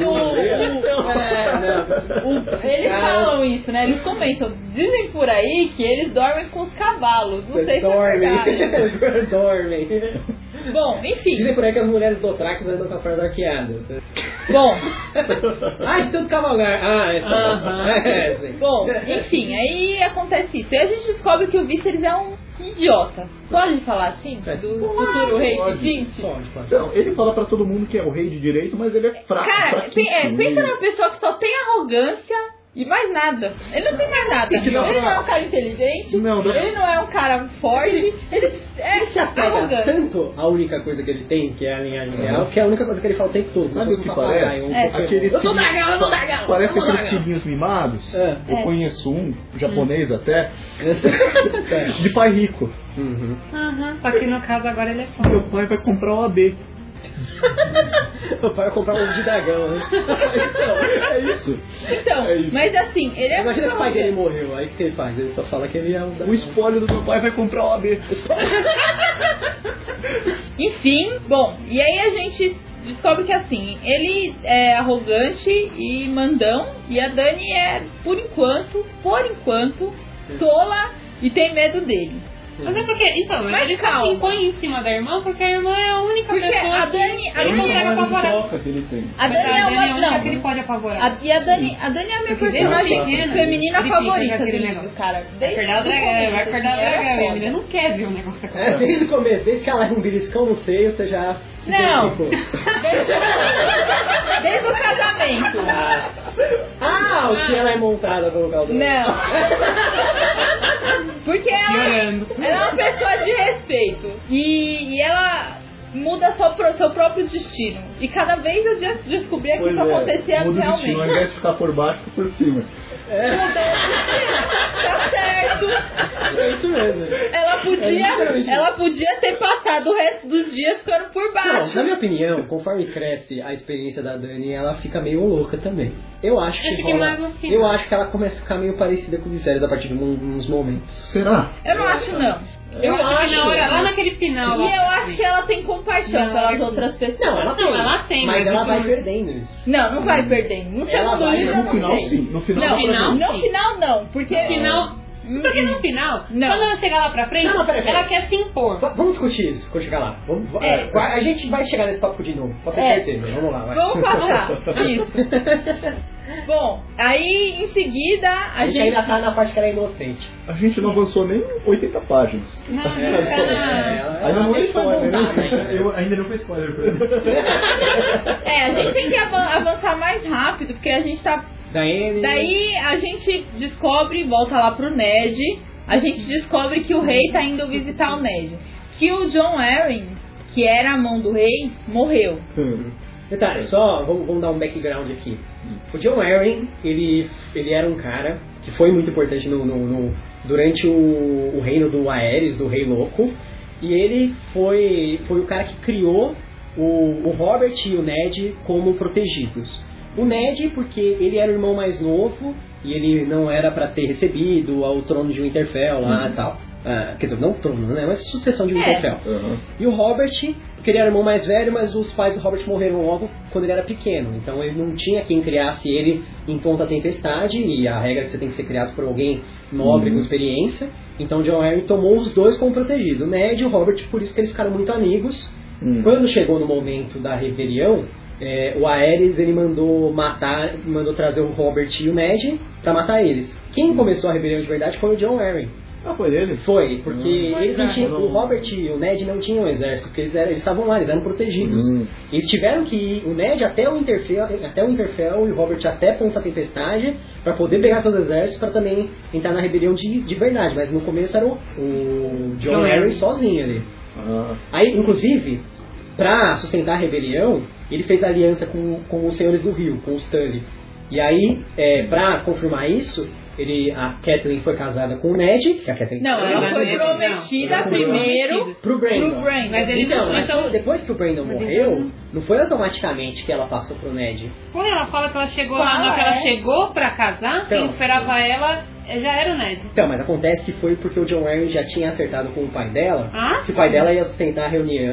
eles falam isso, né? Eles comentam. Dizem por aí que eles dormem com os cavalos. Não sei se é verdade. Dormem. Bom, enfim. Dizem por aí que as mulheres Dothraki andam com as pernas arqueadas. Bom. De tanto cavalgar. Bom, enfim, aí acontece isso. E a gente descobre que o Viserys é um idiota. Pode falar assim? Do futuro rei Pedinte? Pode. Então, ele fala pra todo mundo que é o rei de direito, mas ele é fraco. Cara, pensa numa pessoa que só tem arrogância e mais nada. Ele não tem mais nada. Ele não é um cara inteligente, ele não é um cara forte, ele se apega tanto à única coisa que ele tem, que é a linhagem real, que é a única coisa que ele fala o tempo todo. Sabe o que parece? Eu sou dragão. Parece aqueles filhinhos mimados. Eu conheço um, japonês até, de pai rico. Só que no caso agora ele é pobre. Meu pai vai comprar o AB. O pai vai comprar um ovo de dragão, né? Então, é isso. Então, É isso. mas assim, ele é Imagina que o pai dele muito morreu, aí o que ele faz? Ele só fala que ele é um dragão. O spoiler do meu pai vai comprar o AB. Enfim, bom, e aí a gente descobre que assim, ele é arrogante e mandão, e a Dani é, por enquanto, tola e tem medo dele. Mas é porque, então, Mas ele calma. se impõe em cima da irmã porque a irmã é a única Porque pessoa a Dani ele consegue apavorar. troca que ele tem. A Dani é uma única que ele não. pode apavorar. E a Dani é a minha Porque personagem pequena, feminina ele fica favorita com aquele do livro, negócio. cara. Vai acordar o dragão, vai acordar o dragão. E a menina não quer ver o negócio acontecer. Desde o começo, desde que ela é um beliscão no seio, você já... Não. Tipo, Desde o casamento. o que ela é montada pelo caldo. Não. Porque Piorando. ela é uma pessoa de respeito. E ela muda seu próprio destino. E cada vez eu descobria que Pois isso acontecia muda o destino, ao realmente. invés de ficar por baixo, fica por cima. Tá certo. É isso mesmo. Ela podia ter passado o resto dos dias ficando por Não, baixo. na minha opinião, conforme cresce a experiência da Dani, ela fica meio louca também. Eu acho Acho que que rola- mais no final. eu acho que ela começa a ficar meio parecida com o Viserys a partir de uns momentos. Será? Eu não acho, não. Eu acho que na hora, lá naquele final. E eu acho que ela tem compaixão Não, pelas eu- outras pessoas. Não, ela tem. ela tem, mas mas ela isso vai não- perdendo isso. Não vai perdendo. No Ela segundo vai, livro, eu No não final, sei. sim. No final, Não, dá pra ver. no final não, porque... No final. Porque no final, Não. quando ela chegar lá pra frente, Não, peraí. ela quer se impor. Vamos discutir isso quando chegar lá. A gente vai chegar nesse tópico de novo, pode ter É. certeza. Vamos lá, vai. Vamos passar. Isso. Bom, aí em seguida A gente ainda tá na parte que ela é inocente. A gente não avançou nem 80 páginas. Não, Ainda não é spoiler, né? Eu ainda não foi spoiler pra ele. a gente tem que avançar mais rápido, porque a gente tá... Daí a gente descobre, volta lá pro Ned, a gente descobre que o rei tá indo visitar o Ned. Que o Jon Arryn, que era a mão do rei, morreu. Detalhe, só vamos dar um background aqui. O Jon Arryn, ele era um cara que foi muito importante durante o reino do Aerys, do Rei Louco. E ele foi o cara que criou o Robert e o Ned como protegidos. O Ned, porque ele era o irmão mais novo e ele não era pra ter recebido o trono de Winterfell lá e tal. Quer dizer, não trono, né? Mas sucessão de Winterfell. E o Robert, porque ele era o irmão mais velho, mas os pais do Robert morreram logo quando ele era pequeno. Então ele não tinha quem criasse ele em Ponta Tempestade, e a regra é que você tem que ser criado por alguém nobre com experiência. Então Jon Arryn tomou os dois como protegido, o Ned e o Robert, por isso que eles ficaram muito amigos. Quando chegou no momento da rebelião, o Aerys ele mandou trazer o Robert e o Ned pra matar eles. Quem começou a rebelião de verdade foi o Jon Arryn. Foi ele? Foi, porque eles não tinham, o Robert e o Ned não tinham exército, porque eles estavam lá, eles eram protegidos. Eles tiveram que ir, o Ned até o Winterfell e o Robert até Ponta Tempestade, para poder pegar seus exércitos para também entrar na rebelião de verdade. Mas no começo era o Jon Arryn sozinho ali. Aí, inclusive, para sustentar a rebelião, ele fez aliança com os Senhores do Rio, com os Tully. E aí, para confirmar isso, a Catelyn foi casada com o Ned, que a Catelyn... Não, ela foi prometida primeiro pro Brandon. Mas ele então, depois que o Brandon morreu, não foi automaticamente que ela passou pro Ned. Quando ela fala que ela chegou lá, na hora que ela chegou pra casar, quem esperava ela já era o Ned. Então, mas acontece que foi porque o Jon Arryn já tinha acertado com o pai dela, que o pai dela ia sustentar a reunião,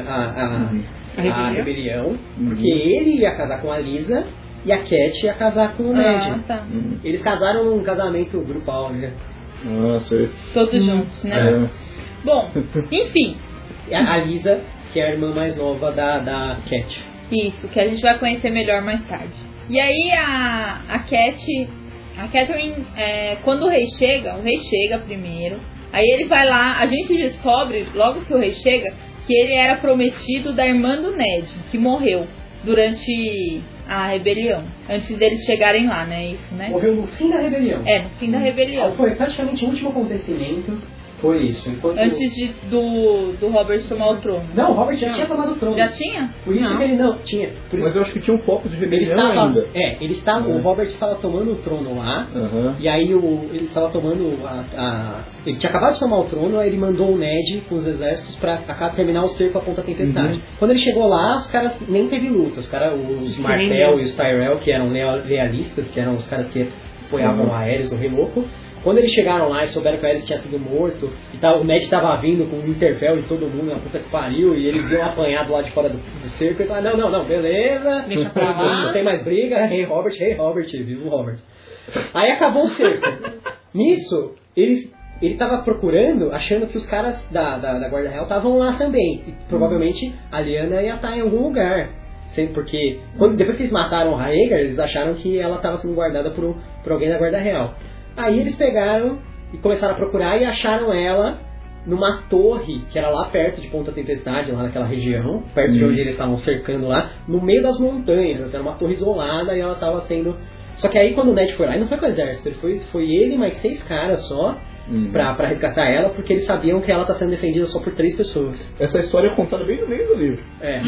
a rebelião, porque ele ia casar com a Lisa e a Cat ia casar com o Ned. Eles casaram num casamento grupal, né? Sei. Todos juntos, né? Bom, enfim. A Lisa, que é a irmã mais nova da Cat. Isso, que a gente vai conhecer melhor mais tarde. E aí a Catelyn, quando o rei chega primeiro, aí ele vai lá, a gente descobre, logo que o rei chega, que ele era prometido da irmã do Ned, que morreu durante a rebelião, antes deles chegarem lá, né? Isso, né? Morreu no fim da rebelião. No fim da rebelião. Foi praticamente o último acontecimento Foi isso. Antes do Robert tomar o trono. Não, o Robert já tinha tomado o trono. Já tinha? Por isso que ele não tinha. Mas eu acho que tinha um foco de rebelião ainda. O Robert estava tomando o trono lá. E aí ele estava tomando ele tinha acabado de tomar o trono, aí ele mandou o Ned com os exércitos pra terminar o cerco à Ponta Tempestade. Quando ele chegou lá, os caras nem teve luta. Os Martell e os Tyrell, que eram lealistas, que eram os caras que apoiavam a Aerys, o Rei Louco. Quando eles chegaram lá e souberam que o Aerys tinha sido morto, e tal, o Ned estava vindo com um Interfell e todo mundo, na puta que pariu, e ele deu um apanhado lá de fora do cerco, e eles falaram, não, beleza, deixa pra lá, não tem mais briga, Rei Robert, viva o Robert. Aí acabou o cerco. Nisso, ele estava procurando, achando que os caras da Guarda Real estavam lá também, e provavelmente a Lyanna ia estar em algum lugar. Porque depois que eles mataram o Rhaegar, eles acharam que ela estava sendo guardada por alguém da Guarda Real. Aí eles pegaram e começaram a procurar e acharam ela numa torre, que era lá perto de Ponta Tempestade, lá naquela região, perto de onde eles estavam cercando lá, no meio das montanhas. Era uma torre isolada e ela estava sendo... Só que aí quando o Ned foi lá, ele não foi com o exército, foi ele e mais 6 caras só, pra resgatar ela, porque eles sabiam que ela está sendo defendida só por 3 pessoas. Essa história é contada bem no meio do livro.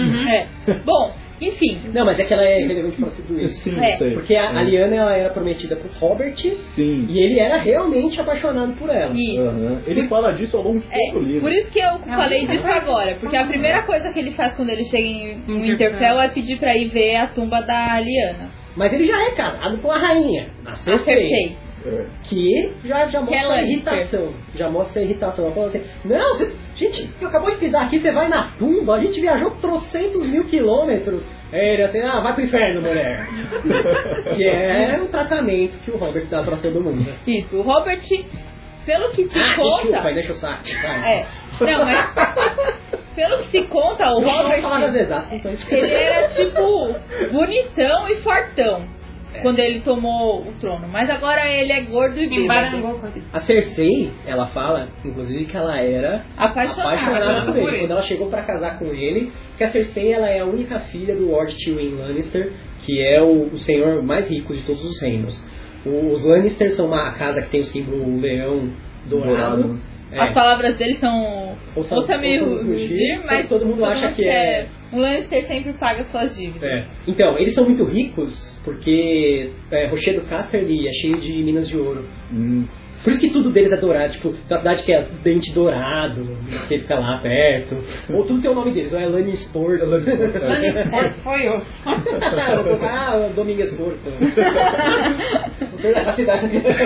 Bom, enfim. Não, mas é que ela é relevante pra tudo isso. Sim, sei. Porque a Lyanna, ela era prometida por Robert. Sim. E ele era realmente apaixonado por ela. Ele fala disso ao longo de todo o livro. Por isso que eu falei disso agora. Porque a primeira coisa que ele faz quando ele chega em Winterfell é pedir pra ir ver a tumba da Lyanna. Mas ele já é casado com a rainha. Acertei. Que já mostra a irritação. Já mostra a irritação. Ela fala assim, não, gente, acabou de pisar aqui, você vai na tumba, a gente viajou 300.000 quilômetros. Ele assim, vai pro inferno, mulher. Que é o tratamento que o Robert dá pra todo mundo. Isso, o Robert, pelo que se conta... Desculpa, deixa eu saco. Não, mas... Pelo que se conta, o Robert... Ele era tipo bonitão e fortão. Quando ele tomou o trono. Mas agora ele é gordo e bêbado. A Cersei, ela fala, inclusive, que ela era apaixonada por ele. Quando ela chegou pra casar com ele, que a Cersei, ela é a única filha do Lord Tywin Lannister, que é o senhor mais rico de todos os reinos. Os Lannister são uma casa que tem o símbolo leão dourado. As palavras dele são outra meio mas todo mundo acha que é... Um Lannister sempre paga suas dívidas. Então, eles são muito ricos porque Rochedo Casterly é cheio de minas de ouro. Por isso que tudo deles é dourado. Tipo, tem uma cidade que é dente dourado, que fica lá perto. Ou tudo tem o nome deles. Ou é Lannisport. Lannisport foi eu. Domingues Porto. Não sei da cidade.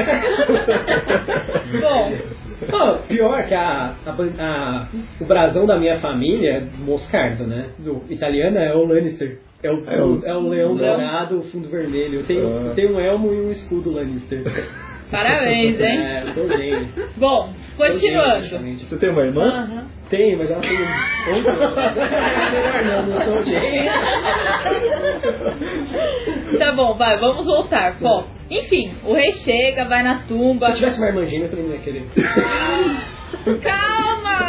Bom, pior que o brasão da minha família, moscardo, né? Do italiano é o Lannister. É o leão dourado, o fundo vermelho. Eu tenho um elmo e um escudo Lannister. Parabéns, hein? Eu sou gênio. Bom, continuando. Você tem uma irmã? Tenho, mas ela tem não sou gênio. Tá bom, vamos voltar. Bom, enfim, o rei chega, vai na tumba. Se eu tivesse uma irmã gêmea, eu também não ia querer. Calma!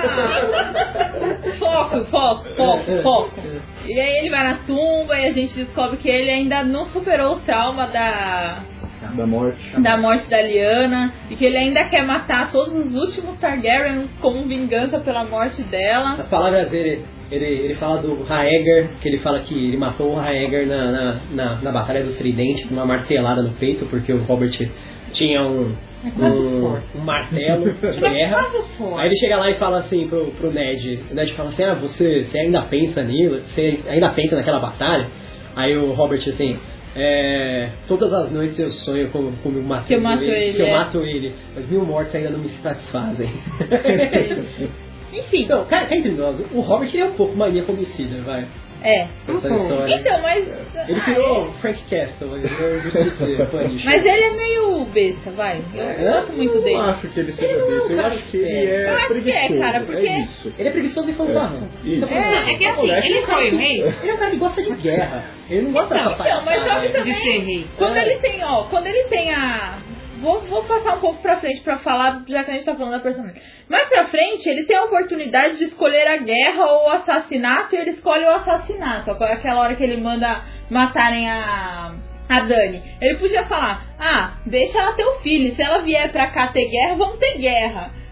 Foco. E aí ele vai na tumba e a gente descobre que ele ainda não superou o trauma da morte da Lyanna e que ele ainda quer matar todos os últimos Targaryen como vingança pela morte dela. As palavras dele, ele fala do Rhaegar, que ele fala que ele matou o Rhaegar na Batalha do Tridente com uma martelada no peito, porque o Robert tinha um martelo de guerra. Aí ele chega lá e fala assim pro Ned. O Ned fala assim, você ainda pensa nele? Você ainda pensa naquela batalha? Aí o Robert assim, todas as noites eu sonho com eu mato ele, mas 1000 mortes ainda não me satisfazem. Enfim. Então, cara, entre nós, o Robert é um pouco mania homicida, vai. Então, mas... Ele criou Frank Castle, mas ele é meio besta, vai. Eu gosto muito dele. Eu não acho que ele seja besta, eu acho que ele é preguiçoso. Cara, porque... Ele é preguiçoso e fanfarrão. É que assim, ele foi rei. Ele é um cara que gosta de guerra. Ele não gosta dessa parte. Mas sabe também, quando ele tem a... Vou passar um pouco pra frente pra falar, já que a gente tá falando da personagem. Mais pra frente, ele tem a oportunidade de escolher a guerra ou o assassinato, e ele escolhe o assassinato. Aquela hora que ele manda matarem a Dany. Ele podia falar, deixa ela ter um filho, se ela vier pra cá ter guerra, vamos ter guerra.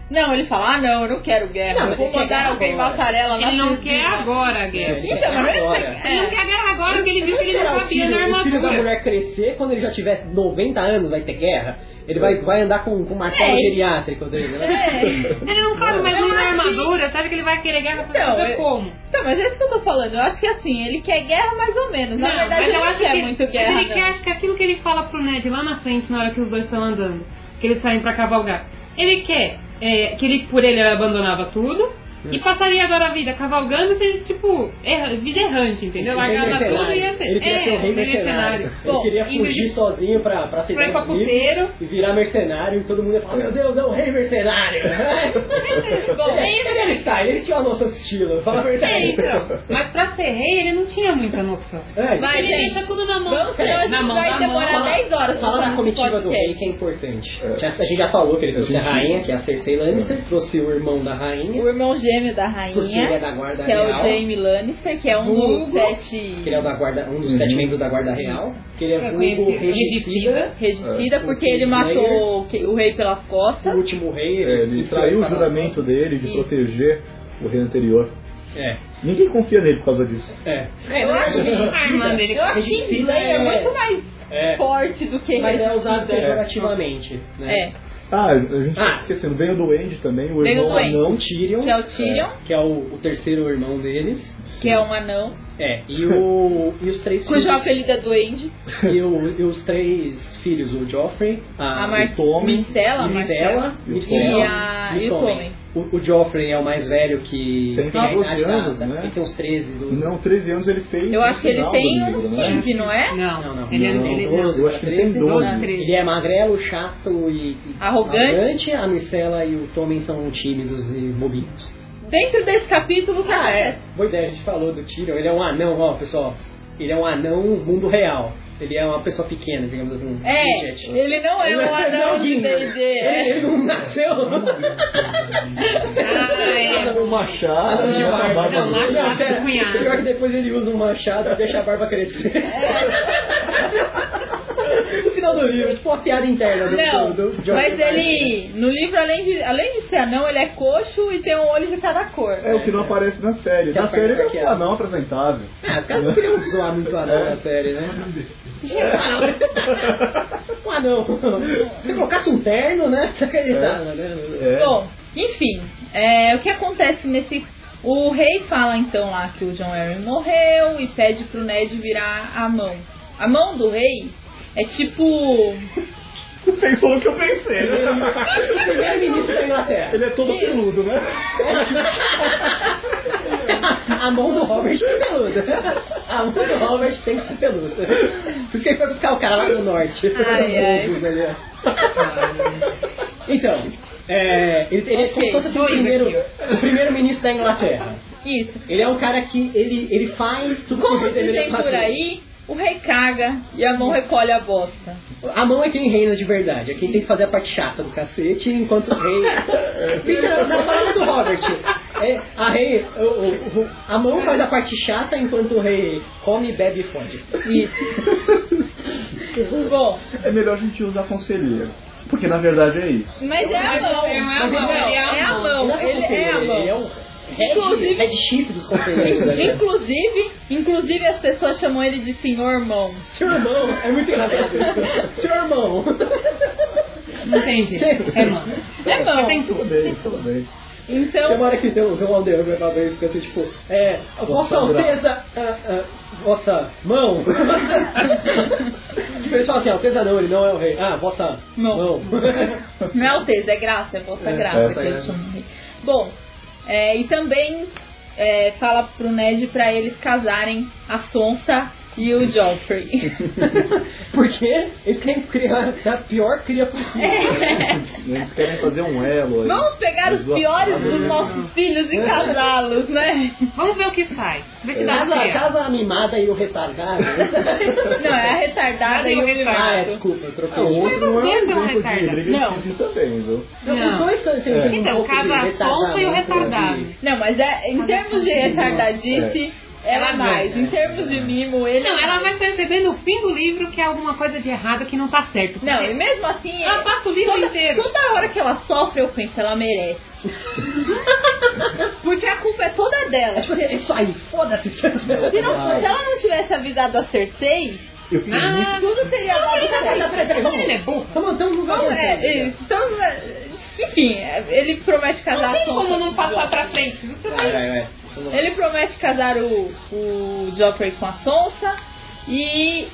Não, ele fala, não, eu não quero guerra. Eu vou mandar alguém matar ela na Ele não quer agora a guerra. Então, mas Ele não quer a guerra agora porque ele viu que ele não sabia na armadura. O filho da mulher crescer, quando ele já tiver 90 anos, vai ter guerra. Ele vai andar com o martelo geriátrico dele, né? Ele não cabe mais nem na armadura, sabe que ele vai querer guerra pra fazer como? Então, mas é isso que eu tô falando. Eu acho que assim, ele quer guerra mais ou menos. Na verdade, ele não quer muito guerra. Mas ele quer, acho que aquilo que ele fala pro Ned lá na frente, na hora que os dois estão andando, que eles saem pra cavalgar. Ele quer que ele, por ele, abandonava tudo. E passaria agora a vida cavalgando, tipo, vida errante, entendeu? Largava tudo e ia ser. Ele queria ser o rei mercenário. Ele queria fugir sozinho pra ser puteiro e virar mercenário. E todo mundo ia falar, meu Deus, é o rei mercenário. Bom, ele está, ele tinha uma noção de estilo, fala a verdade. Então, mas pra ser rei, ele não tinha muita noção. Mas ele deixa tudo na mão. Vai demorar 10 horas. Fala da comitiva do rei, que é importante. A gente já falou que ele trouxe a rainha, que é a Cersei Lannister, trouxe o irmão da rainha. O irmão gêmeo da rainha, é da guarda que real. é o Jaime Lannister, que é um dos 7... Que ele é um dos 7 membros da guarda real. Que ele é vulgo regicida, porque ele matou o rei pelas costas. O último rei. Ele traiu o juramento dele de proteger o rei anterior. Ninguém confia nele por causa disso. Eu acho que Slayer é muito mais forte do que mas é usado pejorativamente, né? A gente tá esquecendo, veio do End também, o irmão anão Tyrion. Que é o Tyrion. Que é o terceiro irmão deles. Que é um anão. E os 3 filhos. Cujo apelido é Duende. E os 3 filhos, o Joffrey, a Myrcella e o Tommen. O Joffrey é o mais velho que tem 12 anos, né? Ele tem uns 13, 12. Não, 13 anos ele fez. Eu acho que ele tem uns 15, não é? Não. Ele 12, eu acho que ele tem 12. Ele é magrelo, chato e arrogante. A Myrcella e o Tommen são tímidos e bobinhos. Dentro desse capítulo, boa ideia, a gente falou do Tyrion. Ele é um anão, pessoal. Ele é um anão mundo real. Ele é uma pessoa pequena, digamos assim. Ele não é um anão de D&D. Ele não nasceu. Um machado. Pior que depois ele usa um machado e deixa a barba crescer. No final do livro, tipo uma piada interna do George. Mas ele, no livro, além de ser anão, ele é coxo e tem um olho de cada cor. É o que não aparece na série. Na série ele é um anão apresentável. Os caras não queriam zoar muito o anão na série, né? Um anão. Se colocasse um terno, né? Você acreditava, né? Bom, enfim, o que acontece nesse... O rei fala então lá que o Jon Arryn morreu e pede pro Ned virar a mão. A mão do rei é tipo... Pensou no que eu pensei, né? O primeiro-ministro da Inglaterra. Ele é todo peludo, né? A mão do Robert é peluda. A mão do Robert tem que ser peluda. Por isso que ele foi buscar o cara lá no norte. Então, ele é como se fosse o primeiro-ministro da Inglaterra. Isso. Ele é um cara que ele faz tudo que como dizem por aí, o rei caga e a mão recolhe a bosta. A mão é quem reina de verdade, é quem tem que fazer a parte chata do cacete, enquanto o rei... Na palavra do Robert, a mão faz a parte chata enquanto o rei come, bebe e fode. Isso. Bom, é melhor a gente usar conselheiro, porque na verdade é isso. Mas é a mão. É a mão. Ele é a mão. Inclusive, Red Chip dos conselheiros. Inclusive as pessoas chamam ele de Senhor Mão. Senhor Mão, é muito engraçado. Senhor Mão. Não entendi. É mão. É mão. Tem tudo. Tudo bem. Então... Tem uma hora que tem um aldeão que vai fica assim, tipo, Vossa Alteza, Vossa Mão. Eles falam assim, Alteza não, ele não é o rei. Vossa Mão. Não é Alteza, é Graça, é Vossa Graça que eles chamam. Bom, e também fala pro Ned pra eles casarem a Sansa e o Joffrey. Porque eles querem criar a pior cria possível. Eles querem fazer um elo aí. Vamos pegar os piores dos nossos filhos e casá-los, né? Vamos ver o que sai. Ver se dá certo. Casa a mimada e o retardado. Não, é a retardada e o mimado. Desculpa, eu troquei. O outro não é um exemplo de briga não. também, viu? Os dois são Então, casa a Sonsa e o retardado. Não, mas em termos de retardadice... ela mais. Em termos de mimo, ele Não, é ela mais. vai perceber no fim do livro que é alguma coisa de errado que não tá certo. Não, e mesmo assim, Ela passa o livro inteiro. toda hora que ela sofre, eu penso, ela merece. Porque a culpa é toda dela. Tipo, é isso aí, foda-se. Se ela não tivesse avisado a Cersei, Eu fiquei muito... tudo teria dado certo. Ele é burro. Vamos Então, enfim, ele promete casar Não tem com... como não passar pra frente. Você vai... Ele promete casar o Joffrey com a Sansa e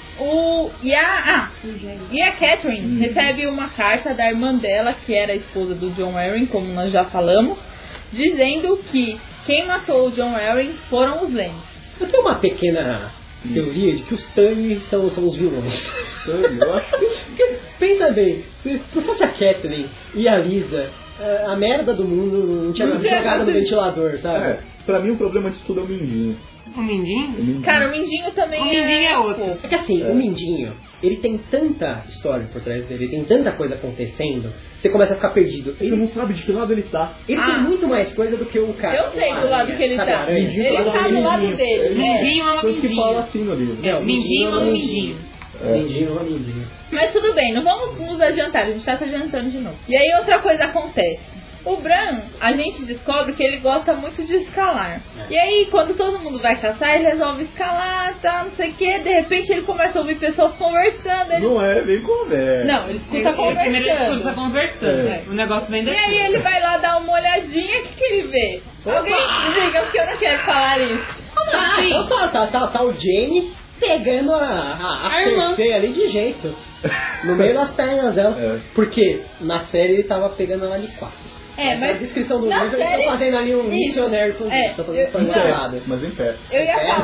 a Catelyn recebe uma carta da irmã dela, que era a esposa do Jon Arryn, como nós já falamos, dizendo que quem matou o Jon Arryn foram os Lannys. Eu tenho uma pequena teoria de que os Tully são os vilões. Eu acho que... Porque, pensa bem, se fosse a Catelyn e a Lisa, a merda do mundo não tinha jogado no ventilador, sabe? Pra mim o problema disso tudo é o Mindinho. O Mindinho? Cara, o Mindinho também O Mindinho é outro. É que assim, o Mindinho, ele tem tanta história por trás dele, ele tem tanta coisa acontecendo, você começa a ficar perdido. Ele não sabe de que lado ele tá. Ele tem muito mais coisa do que o cara. Eu sei do lado que ele sabe, tá. aranha? Ele tá do lado dele. Mindinho é uma Tanto que fala Mindinho. assim no livro. Não, Mindinho é um Mindinho. Mindinho é uma Mindinho. Mas tudo bem, não vamos nos adiantar, a gente tá se adiantando de novo. E aí outra coisa acontece. O Bran, a gente descobre que ele gosta muito de escalar. E aí, quando todo mundo vai caçar, ele resolve escalar, tá, não sei o que. De repente, ele começa a ouvir pessoas conversando. Ele... Não é nem conversa. Não, ele escuta Primeiro ele conversando. escuta conversando. O negócio vem E daqui. aí, ele vai lá dar uma olhadinha, o que ele vê? Alguém diga, porque eu não quero falar isso. Então tá o Jaime pegando a irmã. Cersei ali de jeito. No meio das pernas dela. Porque na série ele tava pegando ela de quatro. Mas a descrição do na livro, eles série... estão fazendo ali um Isso. missionário com Então, Mas em pé. Eu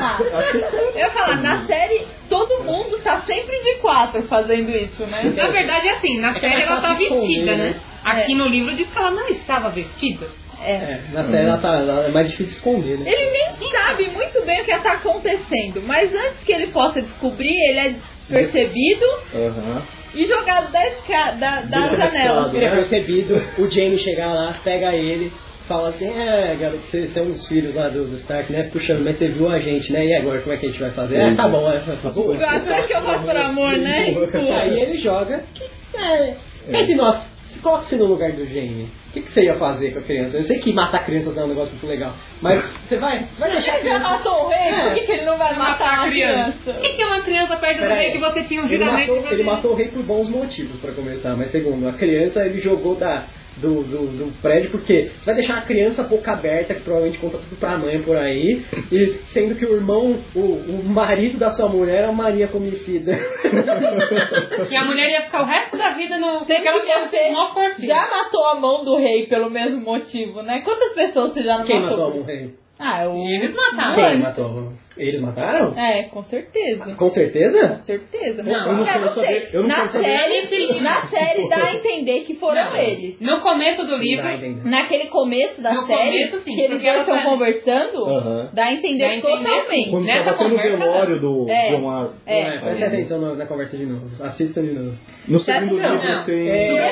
ia falar, na série, todo mundo tá sempre de quatro fazendo isso, né? Na verdade, é assim, na série ela tá vestida, né? Aqui É. no livro diz que ela não estava vestida. Na série ela é mais difícil de esconder, né? Ele nem sabe muito bem o que tá acontecendo, mas antes que ele possa descobrir, ele é percebido e jogado da janela. Ele é percebido, o Jaime chegar lá, pega ele, fala assim, garoto, você é um dos filhos lá do Stark, né? Puxando, mas você viu a gente, né? E agora, como é que a gente vai fazer? Tá bom, tá bom. Até que eu vou por amor, né? Aí ele joga, entre nós, coloque-se no lugar do Jaime. O que você ia fazer com a criança? Eu sei que matar crianças é um negócio muito legal, mas você vai deixar a Ele já criança... matou o rei, por que ele não vai matar a criança? O que é uma criança perto do rei que você tinha um juramento pra Ele fazer? matou o rei por bons motivos, pra começar. Mas segundo, a criança ele jogou do prédio porque você vai deixar a criança boca aberta, que provavelmente conta tudo pra mãe por aí, e sendo que o irmão, o marido da sua mulher é uma Maria homicida. E a mulher ia ficar o resto da vida no... Sempre Aquela que você mó forcinha. já matou a mão do rei pelo mesmo motivo, né? Quantas pessoas você já não Quem matou? matou o rei? Eles mataram. Quem matou? Eles mataram? Com certeza. Com certeza? Com certeza. Não, eu não quero saber. Eu não na quero saber. na série dá a entender que foram Não. eles. No começo do livro, Naquele começo da No série, começo, sim, que eles porque já ela estão tá- conversando, dá a entender Dá a entender, totalmente. Quando Nessa tá batendo o conversa, velório do John Arryn. Presta atenção na conversa de novo. Assista de novo. No segundo Não, livro não. tem...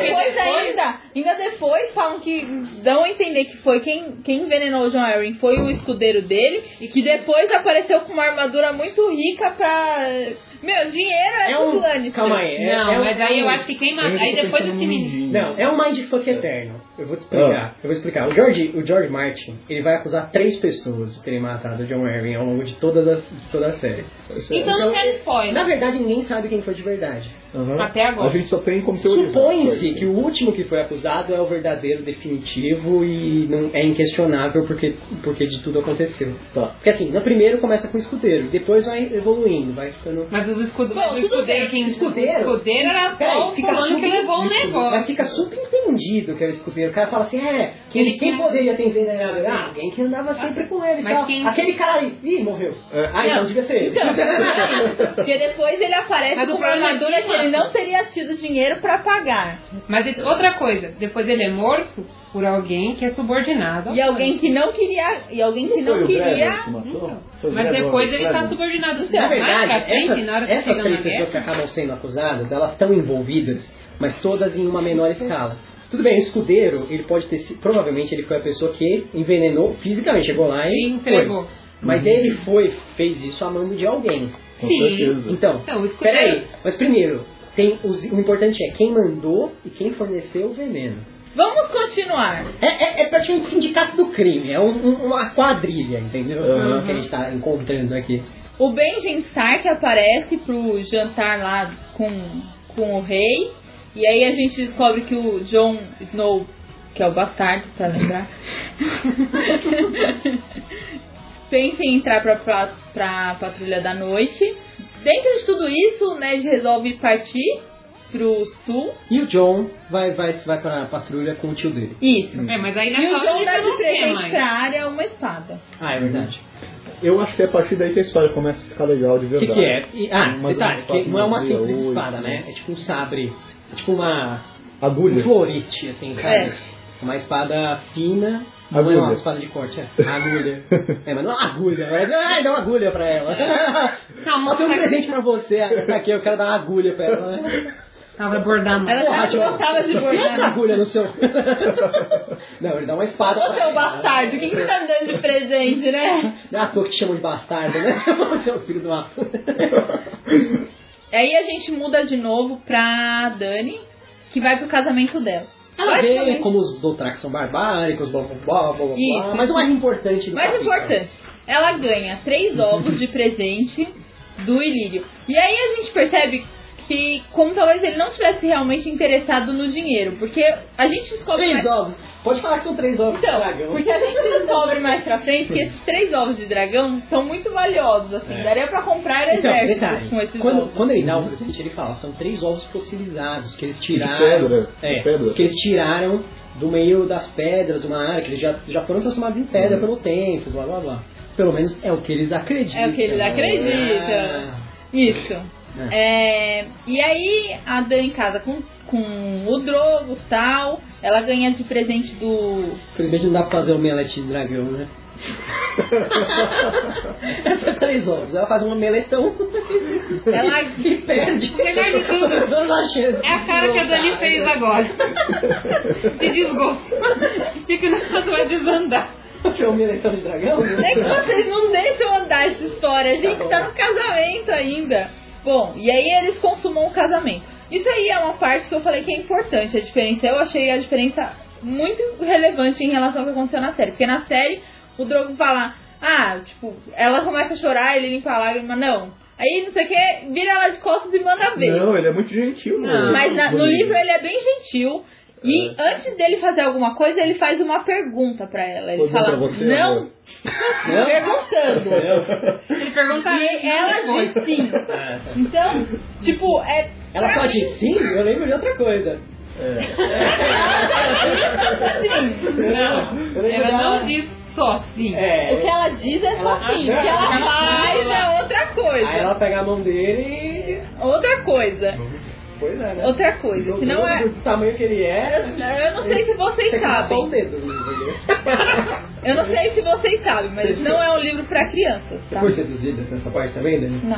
Ainda depois falam que dão a entender que foi quem envenenou o Jon Arryn foi o escudeiro dele e que depois apareceu com uma armadura muito rica pra... Meu, dinheiro é do Lannister. Calma aí. mas aí eu acho que quem matou... Aí depois esse menino... Não, é um mindfuck eterno. Eu vou te explicar. O George Martin, ele vai acusar 3 pessoas de terem matado o Jon Arryn ao longo de toda a série. Então não quero spoiler. Na verdade, ninguém sabe quem foi de verdade. Até agora. A gente só tem como teorizar. Supõe-se que o último que foi acusado é o verdadeiro, definitivo e não é inquestionável porque de tudo aconteceu. Tá. Porque assim, no primeiro começa com o escudeiro, depois vai evoluindo, vai ficando... Mas os escudeiros... Bom, tudo bem. Quem Escudeiro era só o fulano que levou um negócio. Mas fica subentendido que é o escudeiro. O cara fala assim, quem poderia ter envenenado ele? Alguém que andava sempre com ele. Mas tal. quem- Aquele cara ali, morreu. Então devia ser ele. Porque depois ele aparece Mas com o uma problema é armadura que que ele não teria tido dinheiro pra pagar. Mas outra coisa, depois ele é morto por alguém que é subordinado. E alguém que não queria... E alguém que não queria... Mas depois ele tá subordinado. Na Mais pra verdade, frente, na hora que essas chega na 3 pessoas que guerra... acabam sendo acusadas, elas estão envolvidas, mas todas em uma menor escala. Tudo bem, o escudeiro, ele pode ter sido... Provavelmente ele foi a pessoa que envenenou fisicamente. Chegou lá e entregou. foi. Mas ele fez isso a mando de alguém. Com certeza. Então peraí. Mas primeiro, o importante é quem mandou e quem forneceu o veneno. Vamos continuar. É praticamente um sindicato do crime. É uma quadrilha, entendeu? Que a gente tá encontrando aqui. O Benjen Stark aparece pro jantar lá com o rei. E aí a gente descobre que o Jon Snow, que é o bastardo, pra lembrar, pensa em entrar pra Patrulha da Noite. Dentro de tudo isso, o Ned resolve partir pro sul. E o Jon vai pra patrulha com o tio dele. Isso. Mas aí E o Jon dá de não presente pra área uma espada. É verdade. Eu acho que é a partir daí que a história começa a ficar legal de verdade. O que é? Detalhe, que não é uma magia, simples espada, né? É tipo um sabre, é tipo uma agulha. Um florete, assim, sabe? Uma espada fina. Não é uma espada de corte, agulha. Mas não é uma agulha. Dá uma agulha pra ela. Não, tem um presente pra você. Aqui, eu quero dar uma agulha pra ela. Ela vai bordar mais. Ela já gostava de bordar. Uma agulha no seu... Não, ele dá uma espada pra ela. Ô, seu bastardo, o que você tá me dando de presente, né? Não é à toa que te chamam de bastardo, né? Seu filho do mar. Aí a gente muda de novo pra Dany, que vai pro casamento dela. Ela vê como os Dothraki são barbáricos, blá blá blá. Mas o mais importante do capítulo. Ela ganha 3 ovos de presente do Ilírio. E aí a gente percebe que como talvez ele não tivesse realmente interessado no dinheiro, porque a gente descobre 3 ovos. Pode falar que são 3 ovos de dragão. Porque a gente descobre mais pra frente que esses 3 ovos de dragão são muito valiosos, assim, daria pra comprar exércitos com esses ovos. Quando ele dá o presente, ele fala, são 3 ovos fossilizados, que eles tiraram... De pedra. Que eles tiraram do meio das pedras, uma área, que eles já foram transformados em pedra pelo tempo, blá blá blá. Pelo menos é o que eles acreditam. É o que eles acreditam. Isso. E aí a Dany casa com o Drogo e tal. Ela ganha de presente do... Infelizmente não dá pra fazer omelete de dragão, né? Essa é 3 ovos. Ela faz um omeletão. Ela que perde. O melhor de tudo é a cara que a Dany fez agora. De desgosto. Fica no caso vai desandar. É um omeletão de dragão? É que vocês não deixam andar essa história. A gente tá no casamento ainda. Bom, e aí eles consumam o casamento. Isso aí é uma parte que eu falei que é importante. A diferença, eu achei a diferença muito relevante em relação ao que aconteceu na série. Porque na série, o Drogo fala, ela começa a chorar, ele limpa a lágrima, não. Aí, não sei o que, vira ela de costas e manda ver. Não, ele é muito gentil. Não, mas no livro ele é bem gentil. E antes dele fazer alguma coisa, ele faz uma pergunta pra ela. Ele fala, não? Perguntando. Ele pergunta e ela diz sim. Então, tipo, ela só diz sim? Eu lembro de outra coisa. Sim. Não, ela não diz só sim. O que ela diz é só sim. O que ela faz é outra coisa. Aí ela pega a mão dele e... Outra coisa. Pois é, né? Outra coisa. Se não é... Do tamanho que ele é... Eu não sei se vocês sabem. Só o dedo. Eu não sei se vocês sabem, mas não é um livro pra crianças. Você foi seduzida nessa parte também, Dani? Não.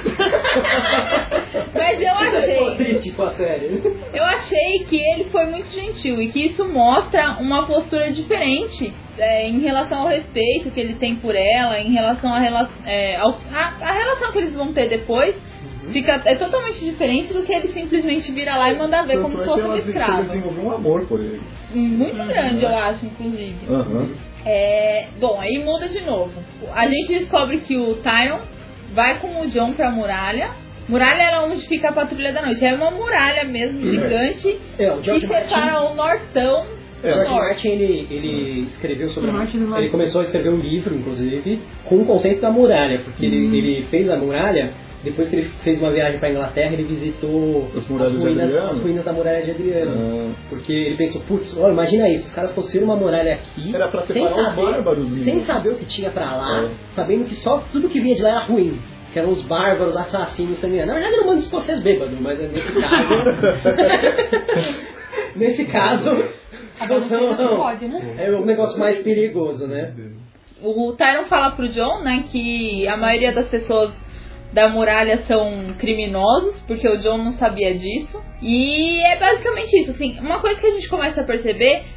Mas eu achei... triste com a série. Eu achei que ele foi muito gentil e que isso mostra uma postura diferente em relação ao respeito que ele tem por ela, em relação à relação que eles vão ter depois. É totalmente diferente do que ele simplesmente vira lá e manda ver como se fosse um escravo. Ela desenvolveu um amor por ele. Muito grande, eu acho, inclusive. Bom, aí muda de novo. A gente descobre que o Tyrion vai com o Jon pra muralha. Muralha era onde fica a Patrulha da Noite. É uma muralha mesmo, gigante, que separa o Nortão do George Norte. Martin, ele escreveu sobre ele começou a escrever um livro, inclusive, com o conceito da muralha, porque ele fez a muralha. Depois que ele fez uma viagem para a Inglaterra, ele visitou as ruínas da muralha de Adriano. Porque ele pensou, putz, imagina isso, os caras construíram uma muralha aqui, era pra separar os bárbaros, sem saber o que tinha para lá, sabendo que só tudo que vinha de lá era ruim. Que eram os bárbaros, assassinos também. Na verdade era um bando de escocês bêbado, mas nesse caso... nesse caso, é um negócio mais perigoso, né? O Tyrion fala pro Jon, né, que a maioria das pessoas da muralha são criminosos, porque o Jon não sabia disso. E é basicamente isso, assim, uma coisa que a gente começa a perceber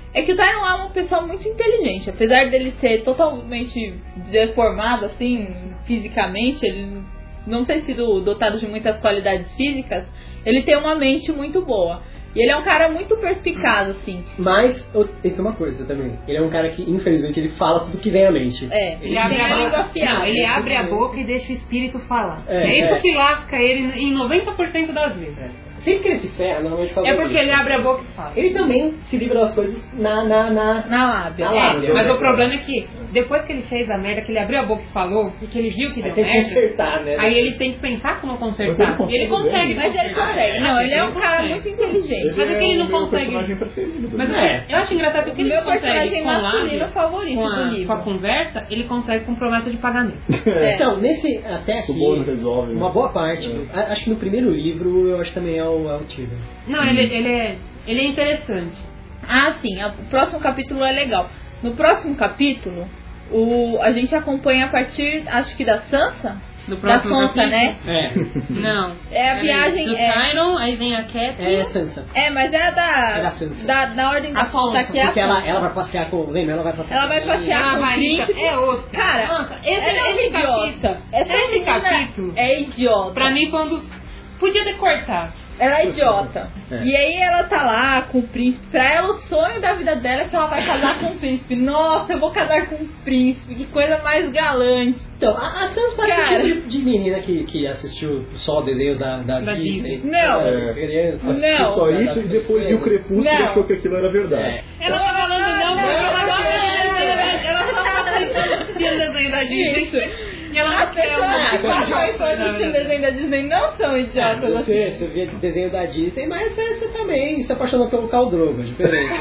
É que o Tyrion é uma pessoa muito inteligente. Apesar dele ser totalmente deformado, assim, fisicamente, ele não ter sido dotado de muitas qualidades físicas, ele tem uma mente muito boa. E ele é um cara muito perspicaz, assim. Mas, tem uma coisa também. Ele é um cara que, infelizmente, ele fala tudo que vem à mente. Ele abre a língua afiada. Ele abre a boca e deixa o espírito falar. É isso que lasca ele em 90% das vezes. Sempre que ele se ferra, normalmente fala. É porque ele abre a boca e fala. Ele também se livra das coisas na lábia. Mas o problema é que, depois que ele fez a merda, que ele abriu a boca e falou, porque ele viu que deu tem merda, que consertar, né? aí ele tem que pensar como consertar. E ele consegue. Mas ele consegue. Não, ele é um cara muito inteligente. Mas o que ele não consegue. Mas eu acho engraçado que o que ele meu consegue personagem masculino favorito do livro. Com a conversa, ele consegue com promessa de pagamento. Então, até aqui, resolve, uma boa parte, acho que no primeiro livro, eu acho que também é o Tyrion. Não, ele é interessante. Ah, sim, o próximo capítulo é legal. No próximo capítulo, a gente acompanha a partir, acho que da Sansa. No próximo da Sansa, né? Não. É a viagem. Do Tyrion, aí vem a Catelyn. É a Sansa. Mas é da Sansa. Da ordem da Sansa. Porque ela vai passear com. Lembra? Ela vai passear com o príncipe. É outro. Cara, esse capítulo. Esse capítulo é idiota. Pra mim, quando. Podia ter cortado. Ela é idiota. E aí ela tá lá com o príncipe. Pra ela, o sonho da vida dela é que ela vai casar com o príncipe. Nossa, eu vou casar com o príncipe. Que coisa mais galante. Então, a Sansa parece um tipo de menina que assistiu só o desenho da Disney. Não. Não. Só isso e depois viu o Crepúsculo e achou que aquilo era verdade. Ela tá falando não porque ela tava assistindo o desenho da Disney. E ela as pessoas que passam infância no desenho da Disney não são idiotas. Você via desenho da Disney, mas você também se apaixonou pelo Khal Drogo, diferente.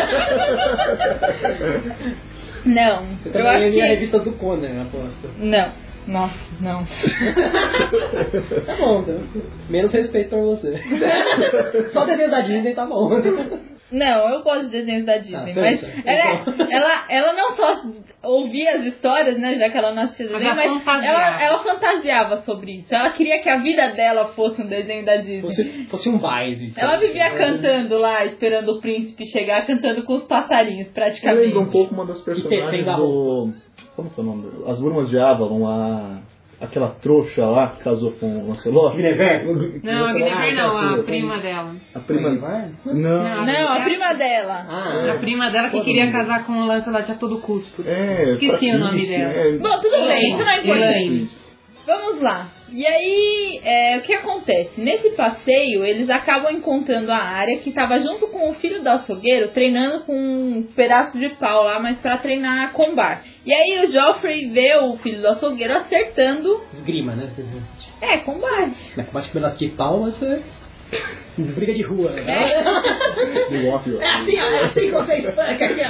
Não, eu acho que a revista do Conan, aposto. Não. Nossa, não. Tá bom, então. Menos respeito pra você. Só o desenho da Disney tá bom. Não, eu gosto de desenhos da Disney, mas ela não só ouvia as histórias, né, já que ela não assistia desenho, mas ela fantasiava sobre isso. Ela queria que a vida dela fosse um desenho da Disney. Fosse um baile. Ela vivia cantando lá, esperando o príncipe chegar, cantando com os passarinhos, praticamente. Lembra um pouco uma das personagens do... Como que é o nome? As Brumas de Avalon, aquela trouxa lá que casou com o Lancelot. Guinevere? Não, a Guinevere não, a prima dela. A prima? Não, a prima dela. A prima dela que queria casar com o Lancelot a todo custo. Esqueci o nome dela. Bom, tudo bem, isso não é importante. Vamos lá. E aí, o que acontece? Nesse passeio, eles acabam encontrando a Arya, que estava junto com o filho do açougueiro, treinando com um pedaço de pau lá, mas para treinar combate. E aí o Joffrey vê o filho do açougueiro acertando... Esgrima, né? Combate. Combate com pedaço de pau, mas é... briga de rua. É assim que você espanca aqui,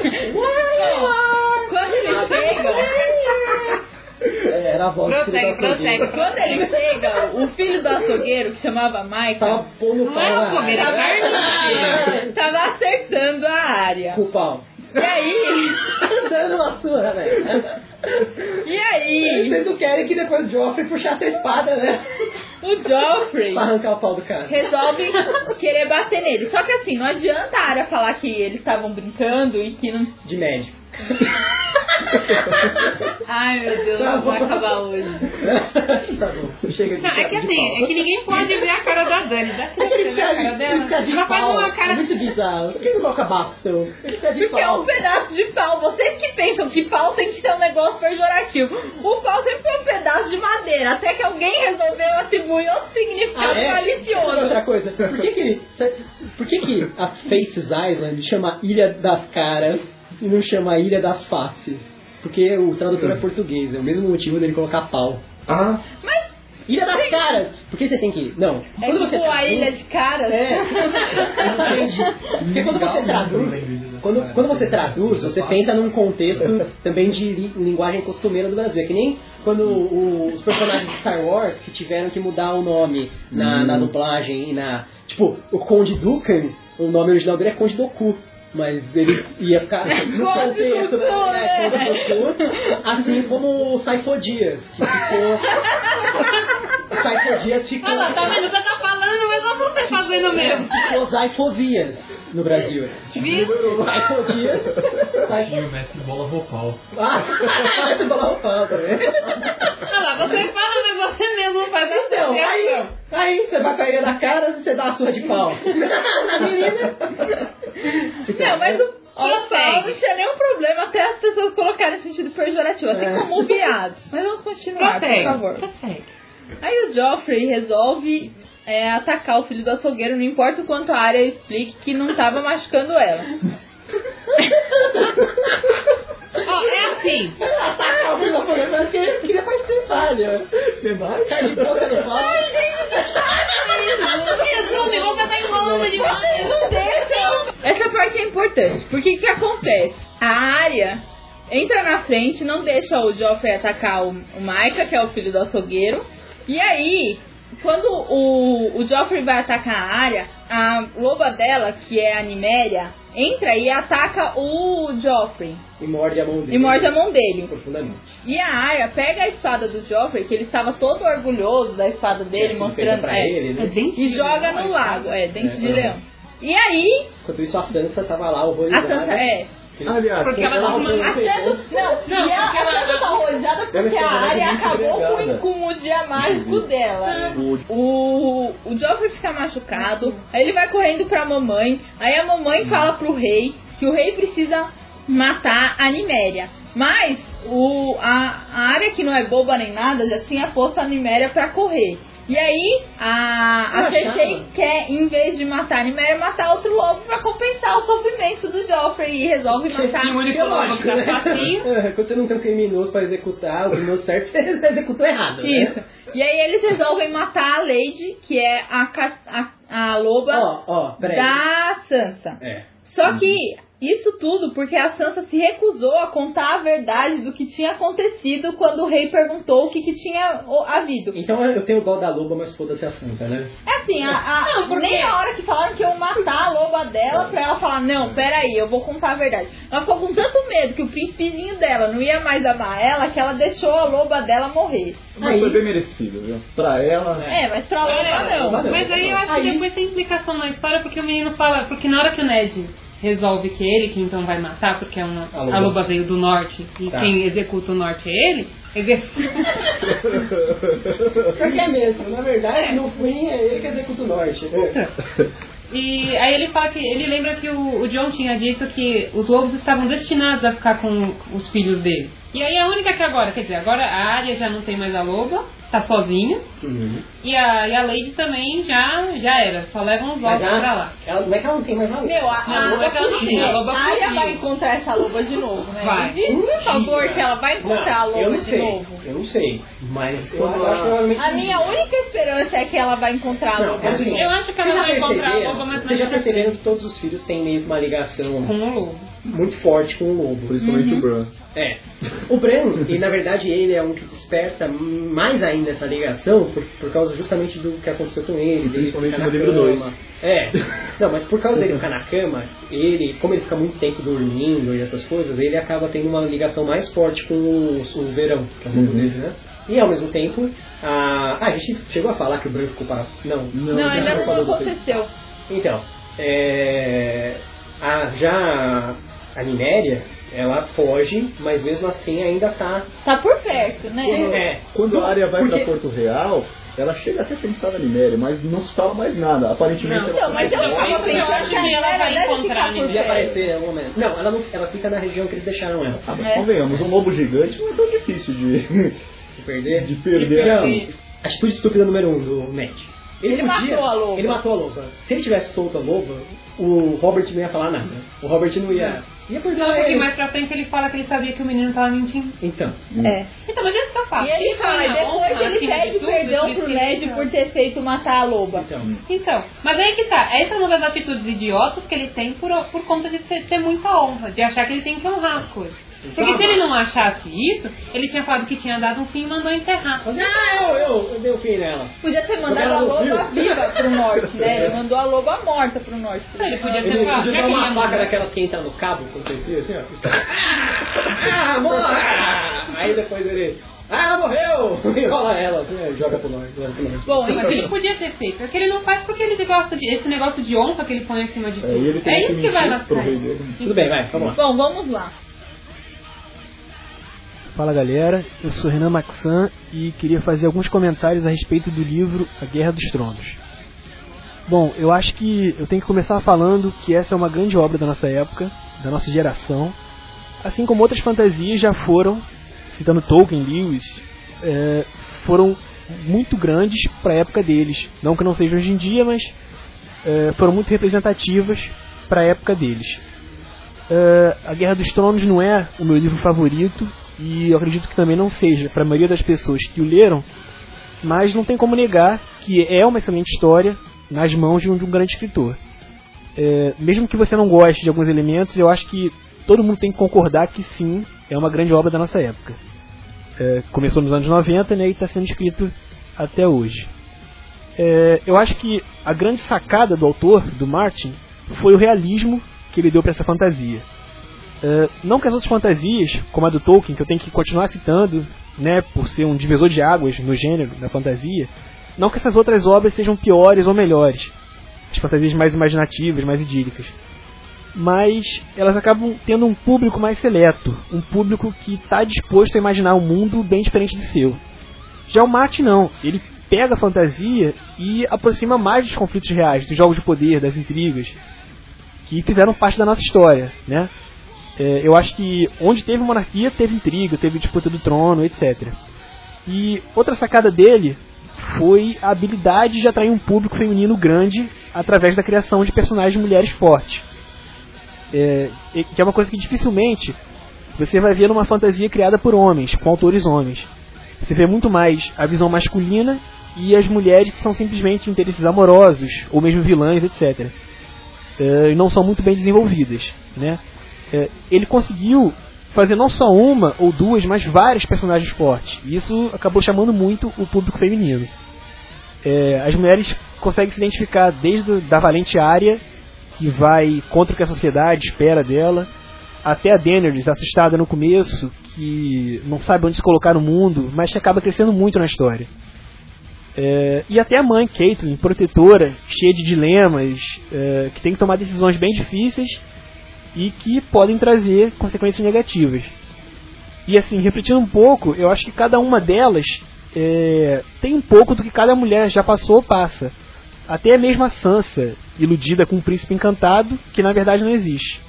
ó. Quando ele chega... Era a voz do açougueiro. Quando ele chega, o filho do açougueiro, que chamava Michael, tava pondo pau tava acertando a Arya. Com o pau. E aí... dando uma surra, velho. E aí... Vocês não querem que depois o Joffrey puxasse a espada, né? O Joffrey... pra arrancar o pau do cara. Resolve querer bater nele. Só que assim, não adianta a Arya falar que eles estavam brincando e que não... De médico. Ai, meu Deus, não vai acabar hoje. Tá bom, chega de é que assim, é que ninguém pode ver a cara da Dani. Dá pra ver a cara dela? Ela faz uma cara... É muito bizarro. Por que não coloca bastão? Porque é um pedaço de pau. Vocês que pensam que pau tem que ser um negócio pejorativo. O pau sempre foi um pedaço de madeira. Até que alguém resolveu atribuir outro significado malicioso. Outra coisa, por que a Faces Island chama Ilha das Caras e não chama Ilha das Faces? Porque o tradutor é português, é o mesmo motivo dele colocar pau. Mas Ilha das Caras! Por que você tem que... Não. Quando você traduz, a Ilha de Caras? Porque quando você traduz... Quando você traduz, você pensa num contexto também de linguagem costumeira do Brasil. É que nem quando os personagens de Star Wars que tiveram que mudar o nome na dublagem e na... Tipo, o Conde Dooku, o nome original dele é Conde Dooku. Mas ele ia ficar no contexto, assim como o Saifo Dias, que ficou... O Saifo Dias ficou... Olha lá, tá vendo? Você tá falando, mas não você fazendo mesmo. Ficou Zaifovias. no Brasil. Michael Dias. E o mestre bola vocal. Mestre bola vocal também. Olha lá, você fala, mas você mesmo faz a Então, aí você vai cair na cara e você dá uma surra de pau. Na menina. Não, mas o pau não tinha nenhum problema até as pessoas colocarem sentido pejorativo, assim como o viado. Mas vamos continuar, por favor. Aí o Joffrey resolve atacar o filho do açougueiro, não importa o quanto a Arya explique que não estava machucando ela. É assim. Atacar o filho do açougueiro porque ele queria participar, né? Você vai cair de boca no pau. Resume, você tá enrolando demais. Essa parte é importante, porque o que acontece? A Arya entra na frente, não deixa o Joffrey atacar o Maika, que é o filho do açougueiro, e aí, quando o Joffrey vai atacar a Arya, a loba dela, que é a Niméria, entra e ataca o Joffrey. E morde a mão dele. E morde a mão dele. Profundamente. E a Arya pega a espada do Joffrey, que ele estava todo orgulhoso da espada dele, mostrando pra ele, né? E joga no lago. Dente de leão. E aí... Enquanto isso, a Sansa tava lá horrorizada. A Sansa, aliás, porque ela tava achando... Não, e ela tava horrorizada porque a Arya acabou com o dia mágico dela. O Joffrey fica machucado, aí ele vai correndo pra mamãe, aí a mamãe fala pro rei que o rei precisa matar a Niméria. Mas a Arya, que não é boba nem nada, já tinha posto a Niméria pra correr. E aí, a Cersei quer, em vez de matar a Niméria, matar outro lobo pra compensar o sofrimento do Joffrey e resolve matar o único lobo que tá facinho. Quando você não tem um criminoso pra executar, o criminoso certo, você executou errado. Isso. Né? E aí eles resolvem matar a Lady, que é a loba da Sansa. Só que... isso tudo porque a Sansa se recusou a contar a verdade do que tinha acontecido quando o rei perguntou o que tinha havido. Então eu tenho dó da loba, mas foda-se a Sansa, né? É assim, nem na hora que falaram que iam matar a loba dela pra ela falar, não, peraí, eu vou contar a verdade. Ela ficou com tanto medo que o príncipezinho dela não ia mais amar ela, que ela deixou a loba dela morrer. Mas foi bem merecido, viu? Pra ela... mas pra loba não. Mas aí eu acho que depois tem implicação na história, porque o menino fala... Porque na hora que o Ned... resolve que ele que então vai matar, porque a loba veio do norte e quem executa o norte é ele. Porque é mesmo, na verdade, no fim é ele que executa o norte. E aí ele fala que ele lembra que o Jon tinha dito que os lobos estavam destinados a ficar com os filhos dele. E aí a única que agora, quer dizer, agora a Arya já não tem mais a loba, tá sozinha. E a Lady também já era, só levam os lobos pra lá. Não é que ela não tem mais a loba. Não é que ela não tem, a loba a Arya vai encontrar essa loba de novo, né? Vai. Por favor, que ela vai encontrar a loba de novo. Eu não sei, mas eu acho provavelmente... A minha única esperança é que ela vai encontrar a loba de novo. Eu acho que ela vai encontrar a loba, mas vocês já perceberam que todos os filhos têm meio que uma ligação com o lobo. Muito forte com o lobo. Principalmente o Bran. O Bran, e na verdade ele é um que desperta mais ainda essa ligação por causa justamente do que aconteceu com ele. Principalmente no livro 2. Não, mas por causa dele ficar na cama, como ele fica muito tempo dormindo e essas coisas, ele acaba tendo uma ligação mais forte com o Verão, que é o nome dele, né? E ao mesmo tempo, a gente chegou a falar que o Bran ficou parado. Não, ainda não aconteceu. Então, a Niméria, ela foge, mas mesmo assim ainda tá por perto, né? Quando a Arya vai pra Porto Real, ela chega até a pensar na Niméria, mas não se fala mais nada. Aparentemente ela mas eu acho que ela vai encontrar a Niméria. Aparecer em algum momento. Não, ela fica na região que eles deixaram ela. Mas convenhamos, um lobo gigante não é tão difícil de perder. A atitude estúpida número 1 do Matt. Ele matou a loba. Ele matou a loba. Se ele tivesse solto a loba, o Robert não ia falar nada. O Robert não ia... Porque mais pra frente ele fala que ele sabia que o menino tava mentindo. Então. Então, mas ele só fala. E ele fala, e depois ele pede perdão pro Ned por ter feito matar a loba. Então, mas aí que tá. Essa é uma das atitudes idiotas que ele tem por conta de ter muita honra, de achar que ele tem que honrar as coisas. Porque se ele não achasse isso, ele tinha falado que tinha dado um fim e mandou enterrar. Eu dei um fim nela. Podia ter mandado a loba viva pro norte, né? Ele mandou a loba morta pro norte. Ele podia ter falado. Podia dar uma faca daquelas que entra no cabo, com certeza, assim, ó. Aí depois ele ela morreu! Enrola ela, joga pro norte. Bom, mas ele podia ter feito. É que ele não faz porque ele gosta de... Esse negócio de honra que ele põe acima de tudo. É isso que vai lascar. Tudo bem, vai, vamos lá. Bom, vamos lá. Fala galera, eu sou Renan Maxan e queria fazer alguns comentários a respeito do livro A Guerra dos Tronos. Bom, eu acho que eu tenho que começar falando que essa é uma grande obra da nossa época, da nossa geração, assim como outras fantasias já foram, citando Tolkien, Lewis, foram muito grandes para a época deles. Não que não seja hoje em dia, mas foram muito representativas para a época deles. A Guerra dos Tronos não é o meu livro favorito, e eu acredito que também não seja para a maioria das pessoas que o leram, mas não tem como negar que é uma excelente história nas mãos de um grande escritor. Mesmo que você não goste de alguns elementos, eu acho que todo mundo tem que concordar que sim, é uma grande obra da nossa época. Começou nos anos 90, né, e está sendo escrito até hoje. Eu acho que a grande sacada do autor, do Martin, foi o realismo que ele deu para essa fantasia. Não que as outras fantasias, como a do Tolkien, que eu tenho que continuar citando, né, por ser um divisor de águas no gênero da fantasia, não que essas outras obras sejam piores ou melhores, as fantasias mais imaginativas, mais idílicas, mas elas acabam tendo um público mais seleto, um público que está disposto a imaginar um mundo bem diferente do seu. Já o Martin não, ele pega a fantasia e aproxima mais dos conflitos reais, dos jogos de poder, das intrigas, que fizeram parte da nossa história, né? Eu acho que onde teve monarquia, teve intriga, teve disputa do trono, etc. E outra sacada dele foi a habilidade de atrair um público feminino grande através da criação de personagens de mulheres fortes. Que é uma coisa que dificilmente você vai ver numa fantasia criada por homens, com autores homens. Você vê muito mais a visão masculina e as mulheres que são simplesmente interesses amorosos, ou mesmo vilãs, etc. E não são muito bem desenvolvidas, né? Ele conseguiu fazer não só uma ou duas, mas várias personagens fortes. E isso acabou chamando muito o público feminino. As mulheres conseguem se identificar desde da valente Arya, que vai contra o que a sociedade espera dela, até a Daenerys, assustada no começo, que não sabe onde se colocar no mundo, mas que acaba crescendo muito na história. E até a mãe, Catelyn, protetora, cheia de dilemas, que tem que tomar decisões bem difíceis e que podem trazer consequências negativas. E assim, refletindo um pouco, eu acho que cada uma delas tem um pouco do que cada mulher já passou ou passa. Até mesmo a Sansa, iludida com um príncipe encantado, que na verdade não existe.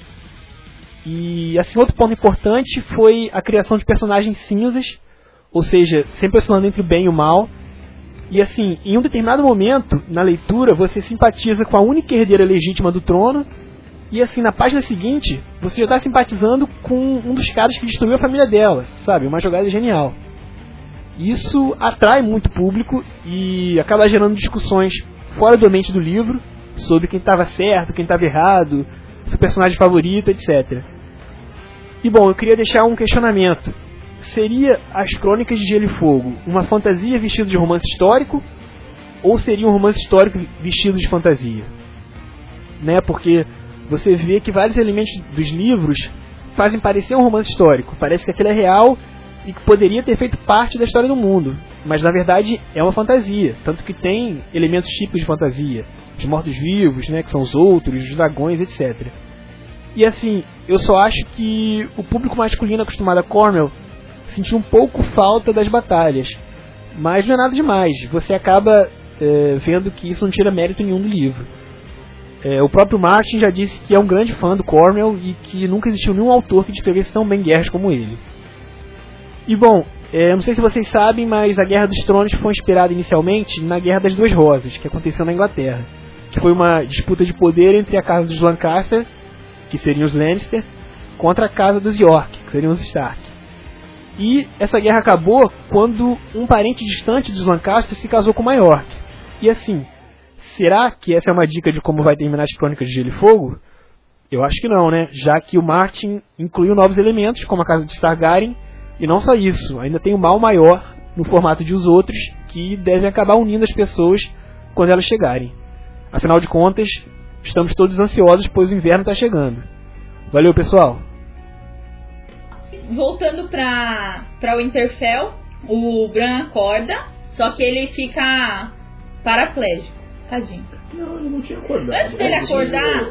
E assim, outro ponto importante foi a criação de personagens cinzas, ou seja, sempre oscilando entre o bem e o mal. E assim, em um determinado momento, na leitura, você simpatiza com a única herdeira legítima do trono, e assim, na página seguinte, você já está simpatizando com um dos caras que destruiu a família dela, sabe? Uma jogada genial. Isso atrai muito público e acaba gerando discussões fora do ambiente do livro, sobre quem estava certo, quem estava errado, seu personagem favorito, etc. E bom, eu queria deixar um questionamento. Seria As Crônicas de Gelo e Fogo uma fantasia vestida de romance histórico, ou seria um romance histórico vestido de fantasia? Né? Porque você vê que vários elementos dos livros fazem parecer um romance histórico. Parece que aquilo é real e que poderia ter feito parte da história do mundo. Mas na verdade é uma fantasia. Tanto que tem elementos típicos de fantasia. Os mortos-vivos, né, que são os outros, os dragões, etc. E assim, eu só acho que o público masculino acostumado a Cornwell sentiu um pouco falta das batalhas. Mas não é nada demais. Você acaba vendo que isso não tira mérito nenhum do livro. O próprio Martin já disse que é um grande fã do Cornwell e que nunca existiu nenhum autor que descrevesse tão bem guerras como ele. E bom, não sei se vocês sabem, mas a Guerra dos Tronos foi inspirada inicialmente na Guerra das Duas Rosas, que aconteceu na Inglaterra, que foi uma disputa de poder entre a casa dos Lancaster, que seriam os Lannister, contra a casa dos York, que seriam os Stark. E essa guerra acabou quando um parente distante dos Lancaster se casou com uma York. E assim, será que essa é uma dica de como vai terminar as Crônicas de Gelo e Fogo? Eu acho que não, né? Já que o Martin incluiu novos elementos, como a casa de Targaryen, e não só isso, ainda tem um mal maior no formato de Os Outros, que devem acabar unindo as pessoas quando elas chegarem. Afinal de contas, estamos todos ansiosos, pois o inverno está chegando. Valeu, pessoal! Voltando para Winterfell, o Bran acorda, só que ele fica paraplégico. Tadinho. Não, ele não tinha acordado. Antes dele acordar,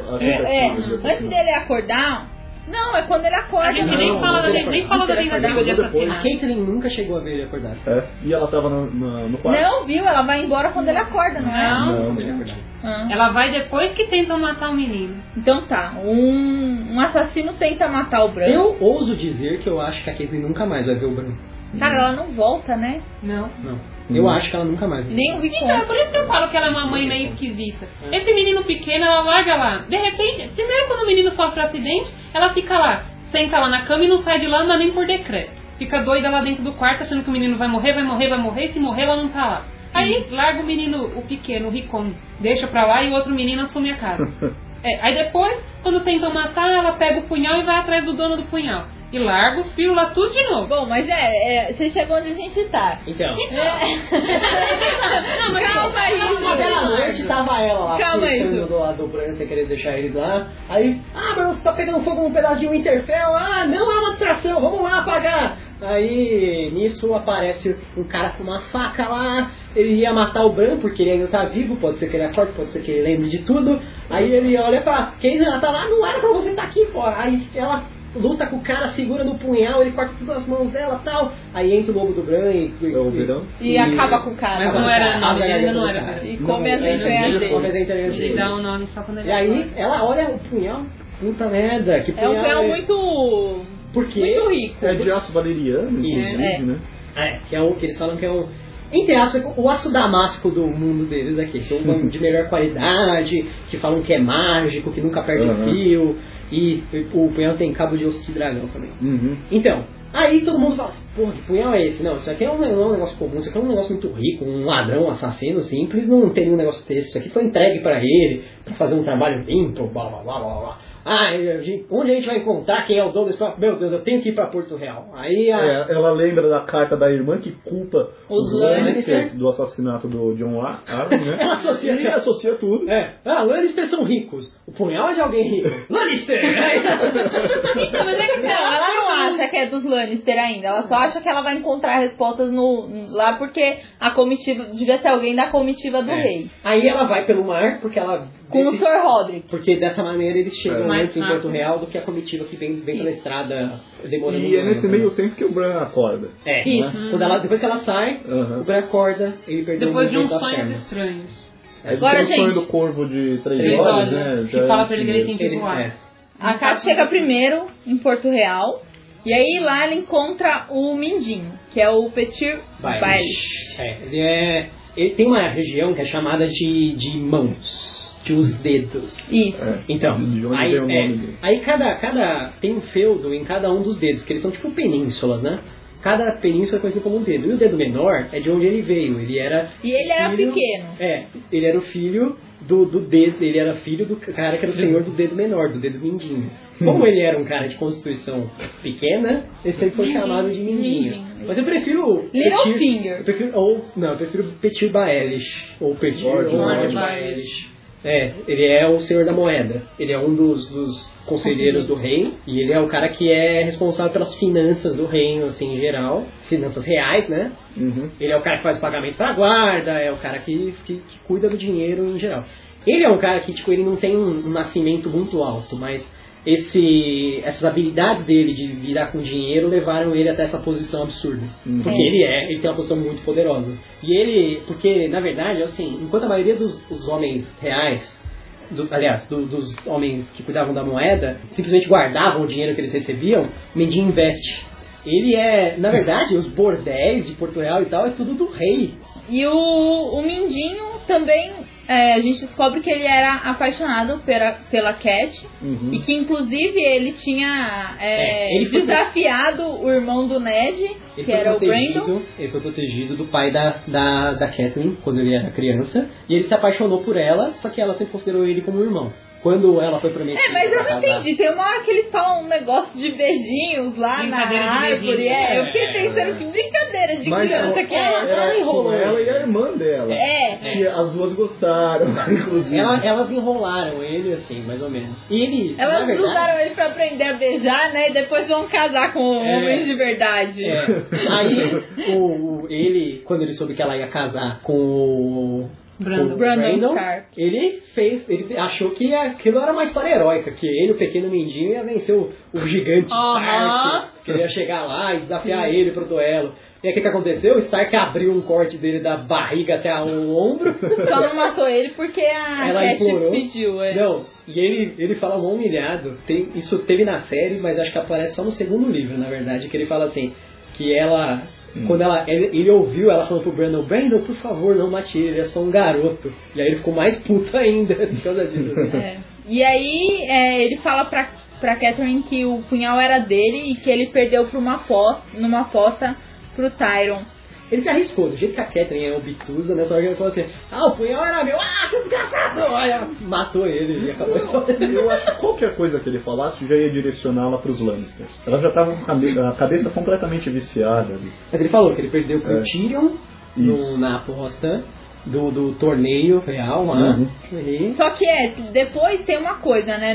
não, é quando ele acorda. A gente nem fala da tentativa de assassinar. A Caitlyn nunca chegou a ver ele acordar. E ela tava no quarto. Não, viu? Ela vai embora quando ele acorda, não é? Não. Ela vai depois que tentam matar o menino. Então tá, um assassino tenta matar o Bran. Eu ouso dizer que eu acho que a Caitlyn nunca mais vai ver o Bran. Cara, ela não volta, né? Não. Eu acho que ela nunca mais vai. Nem o Rickon. Então, é por isso que eu falo que ela é uma mãe meio esquisita. Esse menino pequeno, ela larga lá. De repente, primeiro quando o menino sofre um acidente, ela fica lá, senta lá na cama e não sai de lá, não dá nem por decreto. Fica doida lá dentro do quarto, achando que o menino vai morrer, e se morrer ela não tá lá. Aí larga o menino, o pequeno, o Rickon, deixa pra lá e o outro menino assume a casa. Aí depois, quando tentam matar, ela pega o punhal e vai atrás do dono do punhal. E larga os fios lá tudo de novo. Bom, mas você chegou onde a gente tá. Então. Não, mas calma aí. Uma bela noite tava ela lá, Calma aí, do lado do Bran, sem querer deixar ele lá. Aí, mas você tá pegando fogo num pedaço de Winterfell. Não é uma distração, vamos lá apagar. Aí, nisso, aparece um cara com uma faca lá. Ele ia matar o Bran, porque ele ainda tá vivo. Pode ser que ele acorde, pode ser que ele lembre de tudo. Aí ele olha e fala, quem ela tá lá? Não era pra você estar aqui, pô. Aí ela luta com o cara, segura no punhal, ele corta todas as mãos dela e tal. Aí entra o lobo do Bran e acaba com o cara. Mas não era nome, ainda não era. E come as entranhas dele. Ele dá um nome só quando ele E aí, ela olha o punhal, puta merda, que punhal. É um punhal muito... Porque muito rico. É de aço valeriano, inclusive, né? Que é o que eles falam que é um... Entre aspas, o aço damasco do mundo deles aqui. Que é um de melhor qualidade, que falam que é mágico, que nunca perde o fio. E o punhal tem cabo de osso de dragão também. Então, aí todo mundo fala assim, porra, que punhal é esse? Não, isso aqui não é um negócio comum, isso aqui é um negócio muito rico, um ladrão, um assassino simples, não tem nenhum negócio desse. Isso aqui foi entregue pra ele, pra fazer um trabalho limpo, blá blá blá blá blá. Onde a gente vai encontrar quem é o dono desse... Meu Deus, eu tenho que ir pra Porto Real. Aí ela lembra da carta da irmã que culpa os Lannisters do assassinato do Jon Arryn, né? Ela associa tudo. Lannisters são ricos. O punhal é de alguém rico. Lannister! Então, mas ela não acha que é dos Lannister ainda. Ela só acha que ela vai encontrar respostas lá porque a comitiva... Devia ser alguém da comitiva do rei. Aí ela vai pelo mar porque ela... Com o Sr. Roderick. Porque dessa maneira eles chegam antes em Porto Real do que a comitiva que vem pela estrada demorando. E é nesse meio tempo que o Bran acorda. Depois que ela sai, o Bran acorda, ele perdeu depois o de uns das sonhos pernas. estranhos. Agora, tem o sonho gente, do corvo de 3 horas, né? Que fala pra ele que ele tem que voar. A Kat chega primeiro em Porto Real. E aí lá ela encontra o Mindinho, que é o Petyr Baelish. Ele tem uma região que é chamada de mãos. De os dedos. Isso. Então, aí cada tem um feudo em cada um dos dedos, que eles são tipo penínsulas, né? Cada península é conhecido como um dedo. E o dedo menor é de onde ele veio. Ele era pequeno. Ele era o filho do dedo. Ele era filho do cara que era o senhor do dedo menor, do dedo mindinho. Como ele era um cara de constituição pequena, ele sempre foi chamado de mindinho. Mas eu prefiro Littlefinger. Eu prefiro Petyr Baelish. Ou Petyr Baelish. Ele é o senhor da moeda. Ele é um dos conselheiros do rei. E ele é o cara que é responsável pelas finanças do reino, assim, em geral. Finanças reais, né? Ele é o cara que faz o pagamento pra guarda. É o cara que cuida do dinheiro em geral. Ele é um cara que, tipo, ele não tem um nascimento muito alto, mas essas habilidades dele de lidar com dinheiro levaram ele até essa posição absurda. Porque ele tem uma posição muito poderosa. E porque na verdade, assim, enquanto a maioria dos homens reais, dos homens que cuidavam da moeda, simplesmente guardavam o dinheiro que eles recebiam, o Mindinho investe. Ele na verdade, os bordéis de Porto Real e tal, é tudo do rei. E o Mindinho também, a gente descobre que ele era apaixonado pela Cat. E que inclusive ele tinha desafiado o irmão do Ned, que era o Brandon. Ele foi protegido do pai da Catelyn quando ele era criança. E ele se apaixonou por ela, só que ela sempre considerou ele como um irmão. quando ela foi prometida. Mas eu não entendi. Tem uma hora que eles falam um negócio de beijinhos lá na árvore. Eu fiquei pensando que brincadeira de criança que é. Ela enrolou ela e a irmã dela. Que as duas gostaram, inclusive. Elas enrolaram ele, assim, mais ou menos. E elas usaram ele pra aprender a beijar, né? E depois vão casar com homens de verdade. Aí, ele, quando ele soube que ela ia casar com o Brandon, ele achou que aquilo era uma história heróica, que ele, o pequeno mendigo, ia vencer o gigante Stark, que ele ia chegar lá e desafiar ele pro duelo. E aí o que aconteceu? O Stark abriu um corte dele da barriga até o ombro. Só não matou ele porque ela Cat implorou. pediu. Não, e ele fala mal humilhado. Isso teve na série, mas acho que aparece só no segundo livro, na verdade, que ele fala assim, que ela... Quando ele ouviu ela falando pro Brandon, por favor, não mate ele é só um garoto. E aí ele ficou mais puto ainda por causa disso. E aí ele fala pra Catherine que o punhal era dele e que ele perdeu numa aposta pro Tyrion. Ele se arriscou, do jeito que a Catherine é obtusa, nessa hora ele falou assim, o punhal era meu, que desgraçado! Olha, matou ele e acabou a história. Eu acho que qualquer coisa que ele falasse já ia direcioná-la pros Lannisters. Ela já tava com a cabeça completamente viciada ali. Mas ele falou que ele perdeu pro Tyrion na aposta do torneio real lá. Só que depois tem uma coisa, né?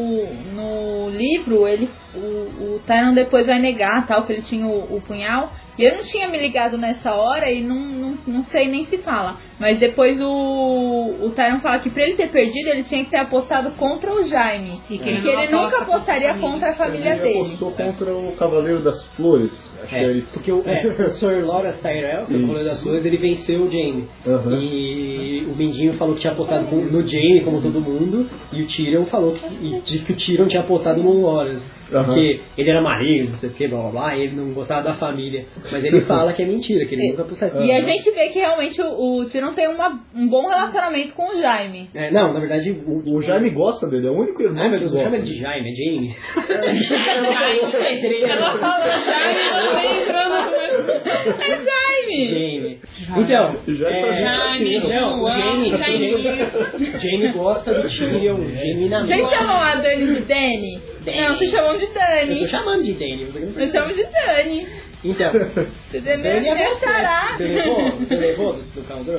No livro, o Tyrion depois vai negar tal, que ele tinha o punhal. E eu não tinha me ligado nessa hora e não sei nem se fala. Mas depois o Tyrion fala que pra ele ter perdido, ele tinha que ter apostado contra o Jaime. E que ele nunca apostaria contra a família dele. Ele apostou contra o Cavaleiro das Flores. Acho que é isso. Porque o Sir Loras Tyrell, que é o Cavaleiro das Flores, ele venceu o Jaime. E o Mindinho falou que tinha apostado no Jaime, como todo mundo. E o Tyrion falou que o Tyrion tinha apostado no Loras. Porque ele era marido, não sei o que, blá blá blá, e ele não gostava da família. Mas ele fala que é mentira, que ele nunca apostaria. E a gente vê que realmente o Tyrion tem um bom relacionamento com o Jaime. Não, na verdade, o Jaime gosta dele, é o único irmão. Meu Deus, não chama ele de Jaime, é Jaime. Ela falou Jaime, é Jaime. Então, Jaime gosta do Tyrion genuinamente. Vocês chamam a Dani de Dani? Não, vocês chamam de Dani. Eu tô chamando de Dani. Eu chamo de Dani. Então, você é meu xará. Você levou do Khal Drogo?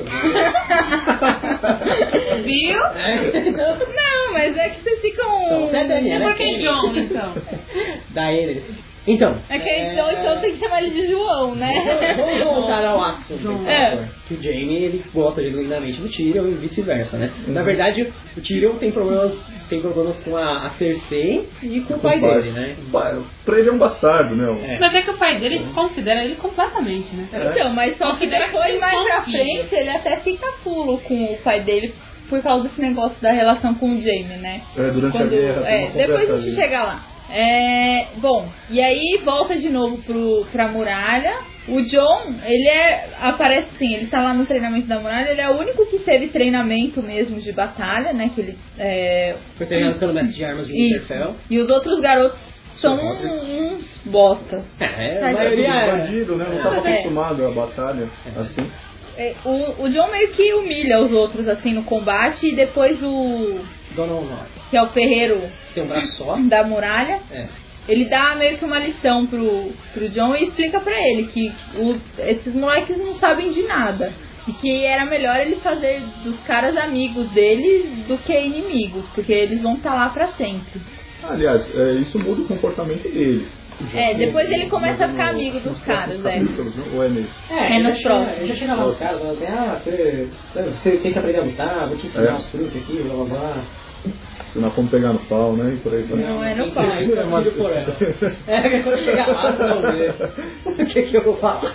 Viu? Não, mas é que vocês ficam... Você é Daniela. Por que John, então? Daí então... É que então tem que chamar ele de João, né? Vamos voltar ao Axel. Que o Jaime, ele gosta genuinamente do Tyrion e vice-versa, né? Na verdade, o Tyrion tem problemas com a Cersei e com o pai dele, né? Pra ele é um bastardo, né? Mas é que o pai dele considera ele completamente, né? Então, mas só que depois, mais pra frente, ele até fica fulo com o pai dele por causa desse negócio da relação com o Jaime, né? Durante a guerra. Depois a gente chega lá. Bom, e aí volta de novo pra muralha. O Jon, ele aparece assim, ele tá lá no treinamento da muralha, ele é o único que teve treinamento mesmo de batalha, né? Que ele foi treinado pelo mestre de armas de Winterfell. E os outros garotos são uns bostas. A maioria é bandido, né? Não tava acostumado a batalha assim. O Jon meio que humilha os outros assim no combate, e depois o Donald, que é o ferreiro tem um braço só da muralha, ele dá meio que uma lição pro Jon e explica pra ele que esses moleques não sabem de nada. E que era melhor ele fazer dos caras amigos deles do que inimigos, porque eles vão estar lá pra sempre. Aliás, isso muda o comportamento dele. Depois ele começa a ficar amigo dos caras, Ou é nesse? Nos próximos. Eu já chegava nos caras, você tem que aprender a lutar, vou te ensinar os truques aqui, blá blá blá. Nós fomos pegar no pau, né? E por aí também. Não é no pau. Quando eu chegar lá, vamos ver o que eu vou falar.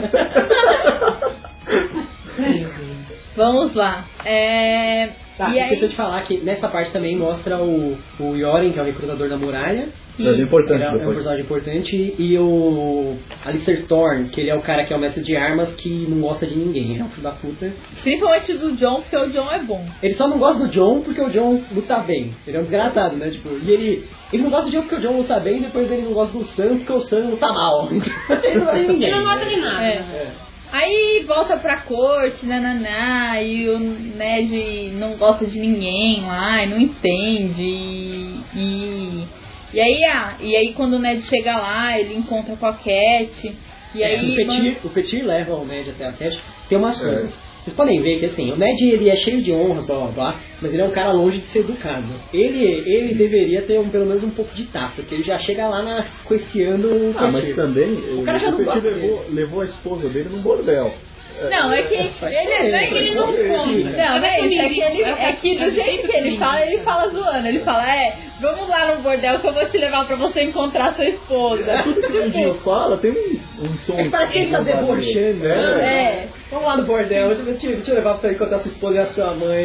Vamos lá. Esqueci de falar que nessa parte também mostra o Yoren, que é o recrutador da muralha. É importante, é um personagem importante. E o Alistair Thorne, que ele é o cara que é o mestre de armas que não gosta de ninguém. É um filho da puta. Principalmente do Jon, porque o Jon é bom. Ele só não gosta do Jon porque o Jon luta bem. Ele é um desgraçado, né? Tipo, e ele não gosta do Jon porque o Jon luta bem, e depois ele não gosta do Sam porque o Sam luta mal. Ele não gosta de ninguém. Ele não gosta de nada. Aí volta pra corte, nananá, e o Ned não gosta de ninguém lá, e não entende, e aí quando o Ned chega lá, ele encontra com a Cat, e aí... O Petyr leva o Ned até a Cat, tem umas coisas. Vocês podem ver que assim, o Ned ele é cheio de honras, blá blá blá, mas ele é um cara longe de ser educado. Ele deveria ter pelo menos um pouco de tato, porque ele já chega lá coiciando o Petyr. Mas também o cara já não gosta levou a esposa dele num bordel. Não, é que ele não come. Não, não é isso. É que do jeito que ele fala zoando. Ele fala, vamos lá no bordel que eu vou te levar pra você encontrar sua esposa. Tudo que o Nandinho fala tem um tom. Parece que ele tá debochando, né? Vamos lá no bordel, deixa eu levar pra encontrar sua esposa e a sua mãe.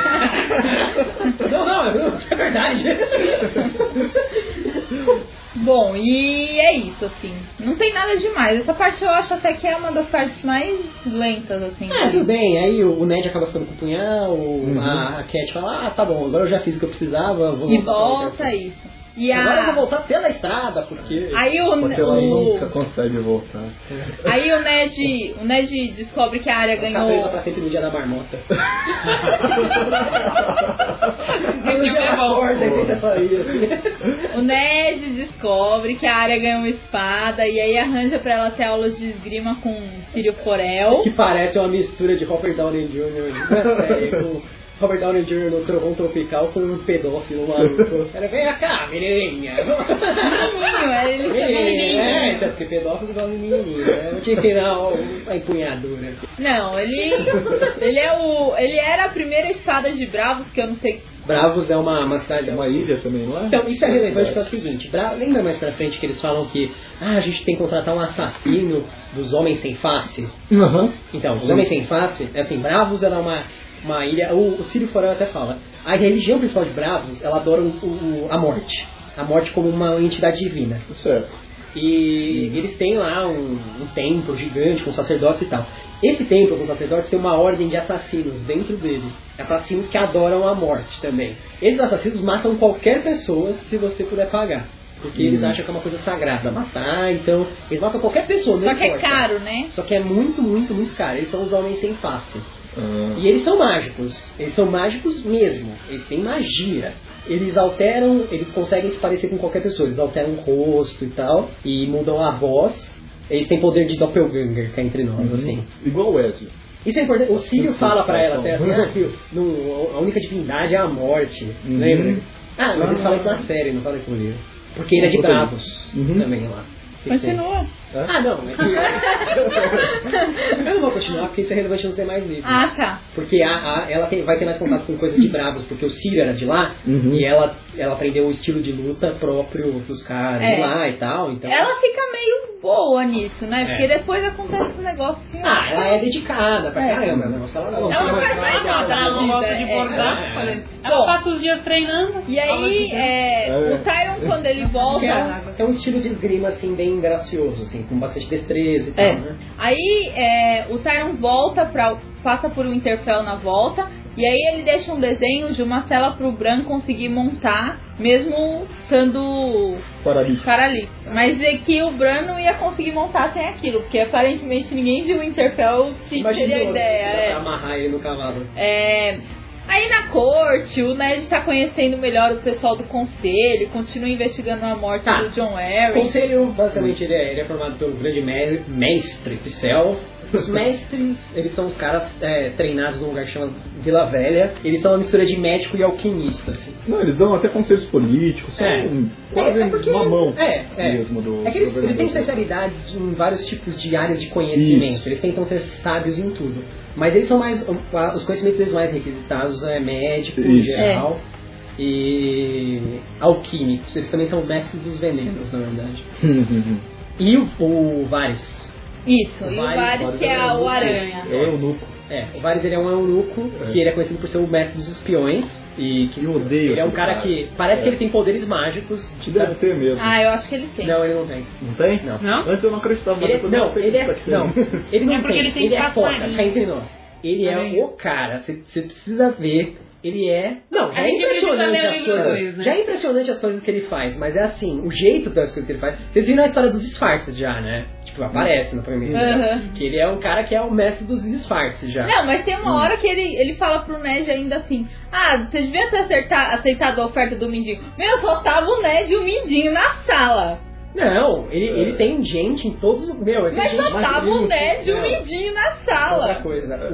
Não, é verdade. Bom, e é isso, assim. Não tem nada demais. Essa parte eu acho até que é uma das partes mais lentas, assim. Tudo bem. Aí o Ned acaba ficando com o punhal, a Cat fala, tá bom, agora eu já fiz o que eu precisava. E volta isso. E agora eu vou voltar pela estrada, porque... Aí ela nunca consegue voltar. Aí o Ned descobre que a Arya ganhou... Tá presa pra sempre no dia da marmota. O Ned descobre que a Arya ganhou uma espada e aí arranja pra ela ter aulas de esgrima com Círio Forel. Que parece uma mistura de Robert Downey Jr. com... Robert Downey Jr. no Trovão Tropical com um pedófilo maluco. Vem cá, menininha. Menininho, ele chama menininho. Porque pedófilo gosta de menininho. Eu tinha que tirar a empunhadura. Não, ele era a primeira espada de Bravos, que eu não sei... Bravos é uma cidade... É uma ilha também, não é? Então, isso é relevante porque é o seguinte. Lembra mais pra frente que eles falam que a gente tem que contratar um assassino dos Homens Sem Face? Então, os Homens Sem Face, assim, Bravos era uma ilha, o Círio Forel até fala, a religião principal de Bravos, ela adora a morte como uma entidade divina. Certo. E eles têm lá um templo gigante com sacerdotes e tal. Esse templo com sacerdotes tem uma ordem de assassinos dentro dele, assassinos que adoram a morte também. Esses assassinos matam qualquer pessoa se você puder pagar. Porque eles acham que é uma coisa sagrada matar, então eles matam qualquer pessoa. Só que é caro, né? Só que é muito, muito, muito caro. Eles são os Homens Sem Face. E eles são mágicos mesmo, eles têm magia. Eles conseguem se parecer com qualquer pessoa, eles alteram o rosto e tal, e mudam a voz. Eles têm poder de doppelganger, que é entre nós, assim. Igual o Wesley. Isso é importante, o Círio fala pra ela até assim, que a única divindade é a morte, lembra? Mas ele fala isso na série, não fala isso no livro. Porque ele é de Bravos também lá. Continua. Não. Eu não vou continuar porque isso é relevante nos demais livros. Tá. Porque ela vai ter mais contato com coisas de Bravos, porque o Círio era de lá e ela aprendeu o estilo de luta próprio dos caras de lá e tal. Então... Ela fica meio boa nisso, né? Porque depois acontece esse negócio assim. Ela é dedicada pra caramba. Ela não faz mais nada. Ela não gosta de bordar. Ela passa os dias treinando. E aí, o Tyrion, quando ele volta... É um estilo de esgrima, assim, bem gracioso, assim, com bastante destreza e tal, né? Aí, o Tyrion passa por um Winterfell na volta, e aí ele deixa um desenho de uma cela pro Bran conseguir montar, mesmo estando paralítico. Mas é que o Bran não ia conseguir montar sem aquilo, porque aparentemente ninguém de Winterfell teria a ideia. Pra amarrar ele no cavalo. Aí na corte, o Ned tá conhecendo melhor o pessoal do conselho, continua investigando a morte do Jon Arryn. O conselho, basicamente, ele é formado pelo grande mestre Pycelle. Os mestres, eles são os caras treinados num lugar que chama Vila Velha. Eles são uma mistura de médico e alquimista, assim. Não, eles dão até conselhos políticos, são quase uma mão mesmo do que eles têm especialidade em vários tipos de áreas de conhecimento. Isso. Eles tentam ser sábios em tudo. Mas eles são mais... Os conhecimentos deles mais requisitados é médico, em geral. E alquímicos. Eles também são mestres dos venenos, na verdade. E o Varys. Isso, e o Varys que é o Aranha. É o eunuco. O Varys ele é um eunuco, que ele é conhecido por ser o mestre dos espiões. E que eu odeio. Ele é um cara que parece que ele tem poderes mágicos. Deve ter mesmo. Eu acho que ele tem. Não, ele não tem. Não tem? Não. Antes eu não acreditava. Ele não tem. Ele é foda, cá entre nós. ele é o cara. Você precisa ver. Ele é... Não, já é impressionante as coisas. Né? Já é impressionante as coisas que ele faz, mas é assim, o jeito das coisas que ele faz... Vocês viram a história dos disfarces já, né? Tipo, aparece no primeiro. Que ele é um cara que é o mestre dos disfarces já. Não, mas tem uma hora que ele fala pro Ned ainda assim... Ah, você devia ter aceitado a oferta do Mindinho. Meu, só tava o Ned e o Mindinho na sala. Não, ele tem gente em todos os... Mas só tava o Ned e o Mindinho na sala. Outra coisa,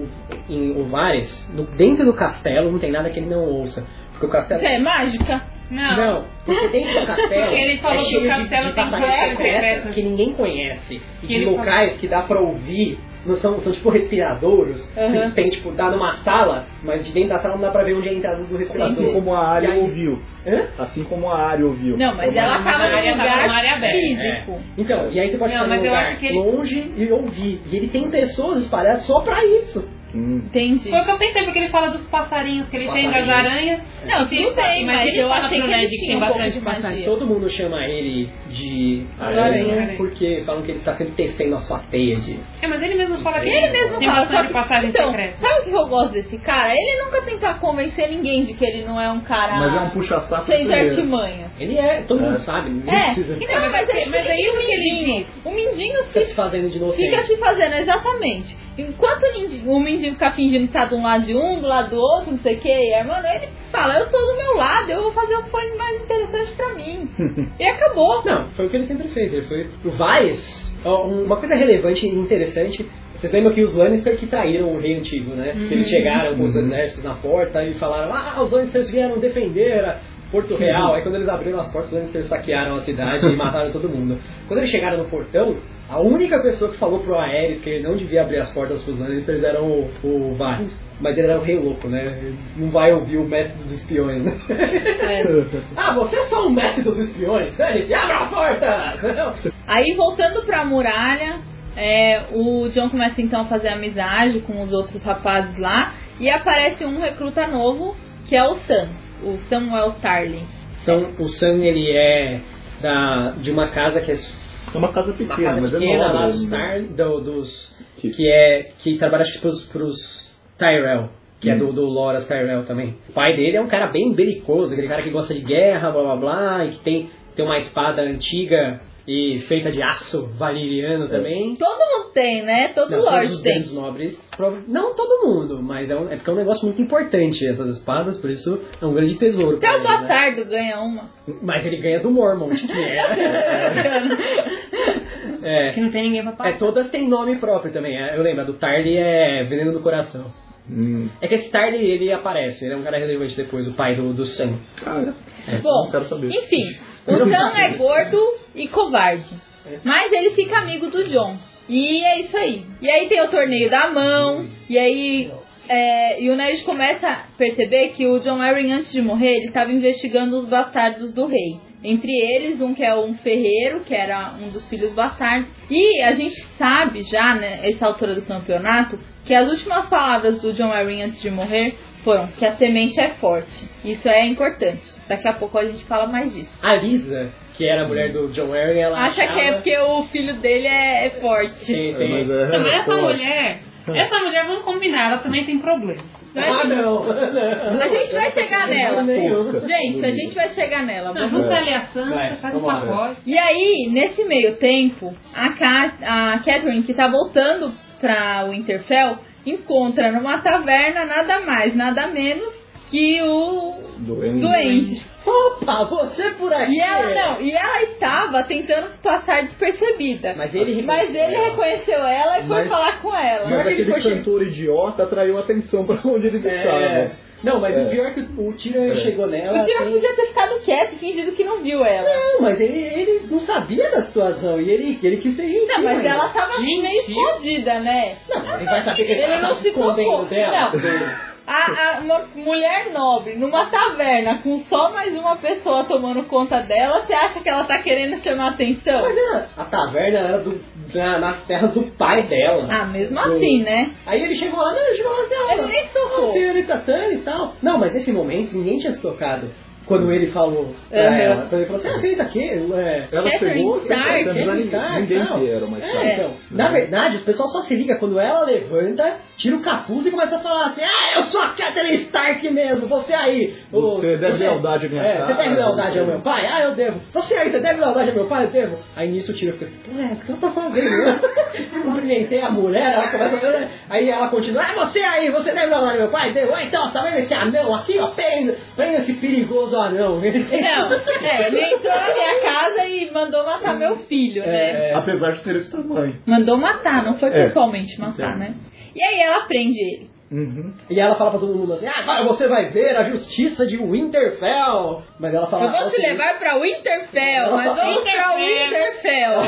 o Varys, dentro do castelo, não tem nada que ele não ouça. Porque o castelo... É mágica? Não, porque dentro do castelo ele falou é cheio que o castelo de tem passagens secretas secretas que ninguém conhece. E de locais que dá pra ouvir. Não são tipo respiradouros. Tem tipo, dá numa sala, mas de dentro da sala não dá pra ver onde é a entrada do respirador. Assim como a Arya ouviu. Assim como a Arya ouviu. Não, mas ela tava num lugar físico. Então, e aí você pode ficar num lugar longe e ouvir. E ele tem pessoas espalhadas só pra isso. Entendi. Foi o que eu pensei, porque ele fala dos passarinhos que ele tem, das aranhas. Não, tudo bem, mas eu achei que ele tinha um pouco de magia. Todo mundo chama ele de aranha porque falam que ele tá sempre tecendo a sua teia de... mas ele mesmo fala que ele mesmo tem fala de passagem então, secreta. Sabe o que eu gosto desse cara? Ele nunca tenta convencer ninguém de que ele não é um cara... Mas é um puxa-saco sem artimanha. Ele é, todo mundo sabe. Precisa... Então, mas aí o Mindinho... O Mindinho fica se fazendo de inocente. Fica se fazendo, exatamente. Enquanto o Mindinho fica fingindo que tá de um lado de um, do lado do outro, não sei o que, mano, ele fala, eu tô do meu lado, eu vou fazer o que foi mais interessante pra mim. E acabou. Não, foi o que ele sempre fez. Ele foi o Varys. Uma coisa relevante e interessante, vocês lembram que os Lannister que traíram o rei antigo, né? Que eles chegaram com os exércitos na porta e falaram, os Lannisters vieram defender a Porto Real. Aí quando eles abriram as portas, os Lannisters saquearam a cidade e mataram todo mundo. Quando eles chegaram no portão, a única pessoa que falou pro Aerys que ele não devia abrir as portas pros Lannisters era o Varys. Mas ele era o rei louco, né? Ele não vai ouvir o mestre dos espiões, né? Você é só o mestre dos espiões? Ele abre as portas! Aí voltando pra muralha, o Jon começa então a fazer amizade com os outros rapazes lá. E aparece um recruta novo, que é o Sam. O Samuel Tarly. O Sam, ele é de uma casa que é uma casa pequena, mas pequena lá dos que trabalha acho que pros Tyrell, que é do Loras Tyrell também. O pai dele é um cara bem belicoso, aquele cara que gosta de guerra, blá blá blá, e que tem uma espada antiga e feita de aço valeriano também. Todo mundo tem, né? Todo Lorde tem. Os nobres, não todo mundo, mas porque é um negócio muito importante essas espadas, por isso é um grande tesouro. Até o Bastardo ganha uma. Mas ele ganha do Mormont, que que não tem ninguém pra passar. Todas têm nome próprio também. Eu lembro, a do Tarly é Veneno do Coração. É que esse Tarly, ele aparece, ele é um cara relevante depois, o pai do Sam. Bom, quero saber. Enfim, o Sam é gordo e covarde, mas ele fica amigo do Jon. E é isso aí. E aí tem o torneio da mão, e aí e o Ned começa a perceber que o Jon Arryn, antes de morrer, ele estava investigando os bastardos do rei. Entre eles, um que é um ferreiro, que era um dos filhos bastardos. E a gente sabe já, né, essa altura do campeonato, que as últimas palavras do Jon Arryn antes de morrer foram que a semente é forte. Isso é importante. Daqui a pouco a gente fala mais disso. A Lisa, que era a mulher do Jon Arryn, ela acha que é porque o filho dele é forte. Essa mulher, vamos combinar, ela também tem problema. Não. A gente vai chegar nela. Gente, a gente vai chegar nela. Vamos ali a Sansa, faz um pacote. E aí, nesse meio tempo, a Catelyn, que tá voltando pra Winterfell, encontra numa taverna nada mais, nada menos que o doente. Opa, você por aqui! E ela estava tentando passar despercebida. Mas ele reconheceu ela e foi falar com ela. Mas aquele cantor idiota atraiu atenção pra onde ele estava. Não, mas o pior é que o Tyrion chegou nela. O Tyrion podia ter ficado quieto, fingindo que não viu ela. Não, mas ele não sabia da situação e ele quis ser gentil. Não, mas ela tava meio escondida, né? Não, ele vai saber que ele não se escondendo dela. Não. Uma mulher nobre numa taverna com só mais uma pessoa tomando conta dela, você acha que ela tá querendo chamar atenção? Mas a taverna era nas terras do pai dela. Mesmo assim, né? Aí ele chegou lá, ele nem tocou. Senhorita Tani e tal. Não, mas nesse momento ninguém tinha se tocado quando ele falou pra ela. Quando ele falou assim, senta aqui. Ela chegou, ninguém vieram, mas então, na verdade, o pessoal só se liga quando ela levanta, tira o capuz e começa a falar assim, eu sou a Catelyn Stark mesmo, você aí. Você deve lealdade à minha casa. Você deve lealdade ao meu pai? Eu devo. Você aí, você deve lealdade ao meu pai? Eu devo. Aí nisso o Tyrion fica assim, o que eu tô fazendo? Cumprimentei a mulher, ela começa a... Aí ela continua, você aí, você deve lealdade ao meu pai? Devo. Então, tá vendo esse anão aqui, ó, prenda esse perigoso anão. Não, ele entrou na minha casa e mandou matar meu filho, né? Apesar de ter esse tamanho. Mandou matar, não foi pessoalmente matar, né? E aí ela prende ele. E ela fala pra todo mundo assim, agora você vai ver a justiça de Winterfell. Mas ela fala... Eu vou te levar pra Winterfell, mas vamos pra Winterfell.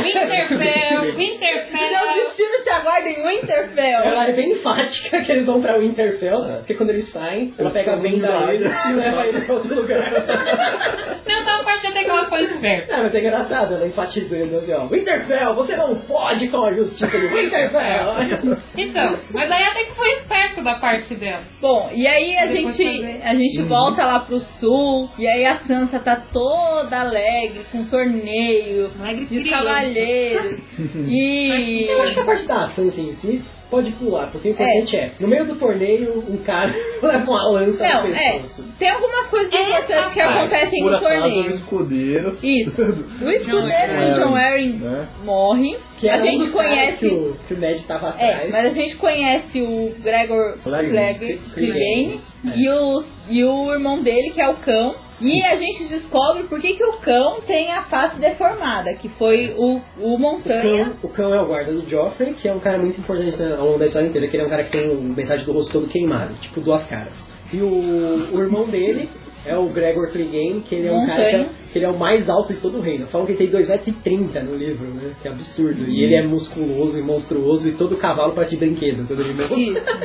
Seu destino te aguarda em Winterfell. Ela é bem enfática que eles vão pra Winterfell, porque quando eles saem, ela pega a venda dele e leva eles pra outro lugar. Não, tá uma parte até que ela foi esperta. Mas é engraçado, ela enfatizando assim, ó, Winterfell, você não pode com a justiça de Winterfell. Então, mas aí até que foi esperto da parte dela. Bom, e aí a gente volta lá pro sul, e aí a Sansa tá toda alegre, com torneio, de cavalheiros. E... Eu acho que a parte da Sansa em si pode pular, porque o importante no meio do torneio, um cara leva uma lança no pescoço. Tem algumas coisas importantes que acontecem no torneio. O escudeiro. Isso. O escudeiro do Jon Arryn morre. Que a gente conhece que o Ned tava atrás. Mas a gente conhece o Gregor Clegane e o irmão dele, que é o Cão. E a gente descobre por que o Cão tem a face deformada, que foi o Montanha. O Cão é o guarda do Joffrey, que é um cara muito importante ao longo da história inteira, que ele é um cara que tem metade do rosto todo queimado, tipo duas caras. E o irmão dele é o Gregor Clegane, que ele é um cara que ele é o mais alto de todo o reino. Falam que ele tem 2,30 m no livro, né? Que é absurdo. E ele é musculoso e monstruoso, e todo cavalo parece de brinquedo, todo de mesmo.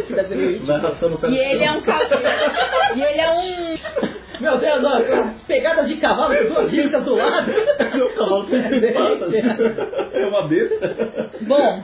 E ele é um cavalo. E ele é um... Meu Deus, ó, pegadas de cavalo com duas listas do lado. Meu cavalo tem patas. É uma besta. Bom.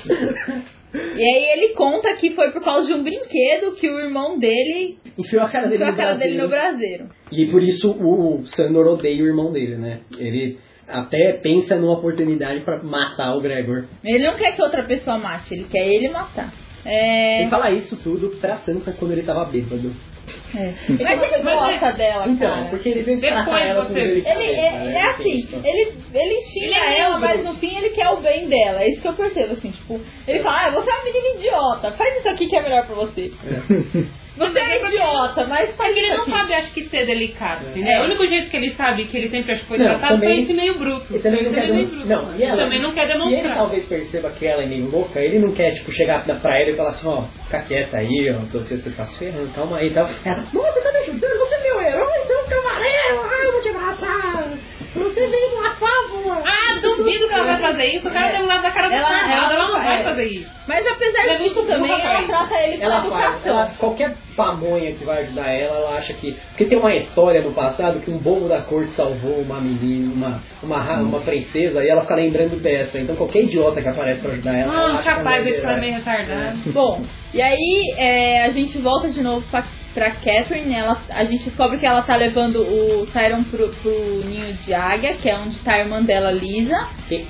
E aí ele conta que foi por causa de um brinquedo que o irmão dele enfiou a cara dele no braseiro. E por isso o Sandor odeia o irmão dele, né? Ele até pensa numa oportunidade pra matar o Gregor. Ele não quer que outra pessoa mate, ele quer ele matar. Ele fala isso tudo pra Sansa quando ele tava bêbado. Mas você gosta dela, então, cara. Porque ele sempre trata ela com delicadeza. É assim, ele xinga ela, mas no fim ele quer o bem dela. É isso que eu percebo, assim, tipo, ele fala, você é uma menina idiota, faz isso aqui que é melhor pra você. Você é idiota, mas faz ele isso não aqui. sabe, acho que ser delicado. O único jeito que ele sabe que ele sempre foi tratado foi esse meio bruto. Ele também não quer também não quer demonstrar. E ele talvez perceba que ela é meio louca, ele não quer, tipo, chegar pra ela e falar assim, fica quieta aí, você tá se ferrando, calma aí e tal. Ela, você tá me ajudando, você é meu herói, você é um cavaleiro, eu vou te matar. Você veio me matar, amor. Duvido que ela vai fazer isso, o cara tem um lado da cara da ela não vai fazer isso. Mas apesar disso também, ela trata ele com educação. Qualquer pamonha que vai ajudar ela acha que... Porque tem uma história no passado que um bobo da corte salvou uma menina, uma princesa, e ela fica lembrando dessa. Então qualquer idiota que aparece pra ajudar ela... capaz de ficar meio retardado. Bom, e aí a gente volta de novo pra Catelyn. A gente descobre que ela tá levando o Tyrion pro ninho de águia, que é onde tá a irmã dela, Lisa.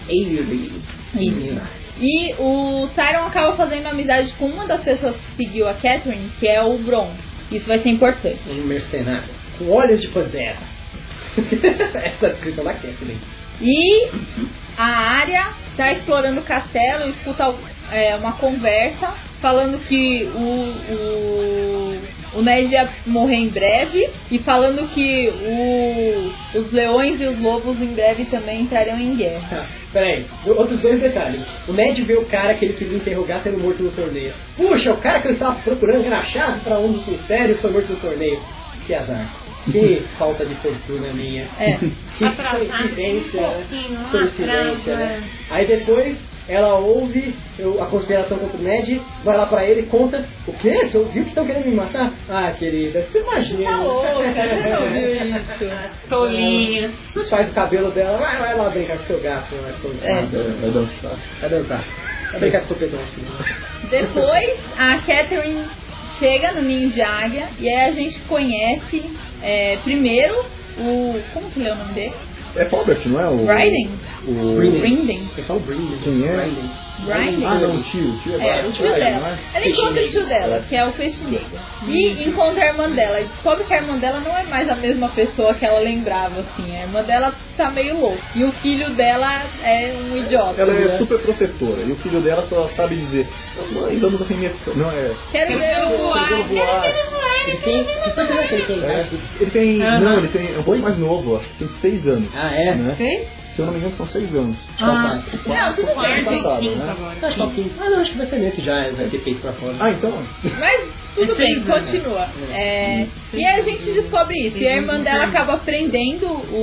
Isso. E o Tyrion acaba fazendo amizade com uma das pessoas que seguiu a Catelyn, que é o Bronn. Isso vai ser importante. Um mercenário com olhos de pantera. Essa é a descrição da Catelyn. E a Arya tá explorando o castelo e escuta uma conversa falando que o Ned ia morrer em breve e falando que os leões e os lobos em breve também entrariam em guerra. Peraí, outros dois detalhes. O Ned vê o cara que ele queria interrogar sendo morto no torneio. Puxa, o cara que ele estava procurando era a chave para um dos mistérios foi morto no torneio. Que azar. Que falta de fortuna minha. Que coincidência, né? Aí depois ela ouve a conspiração contra o Ned, vai lá pra ele e conta: o quê? Você ouviu que estão querendo me matar? Ah, querida, você imagina. Tá louca, você não viu isso. Tolinha. Faz o cabelo dela, vai lá brincar com seu gato. Vai dançar. Vai brincar com seu pedão. Depois, a Catelyn chega no ninho de águia e aí a gente conhece primeiro Como que é o nome dele? É Robert, não é? Brinding. Brinding. Você fala Brinding. Quem é? Brinding. Ah, não, o tio. O tio o tio dela. Ela encontra o tio dela, que é o peixe negro. E encontra a irmã dela. E descobre que a irmã dela não é mais a mesma pessoa que ela lembrava, assim. A irmã dela tá meio louca. E o filho dela é um idiota. Ela é super protetora. E o filho dela só sabe dizer: mãe, vamos arremessar. Não é. Quero ver voar. Ele tem. Que personagem ele tem? Ele tem. Não, ele tem. É um pouco mais novo, acho que tem 6 anos. Ah, é? Né? 6? Se eu não me engano, são 6 anos. Não, tudo bem. Acho que vai ser nesse já, vai ter peito pra fora. Ah, então. Mas tudo bem, continua. E aí a gente descobre isso. E a irmã dela acaba prendendo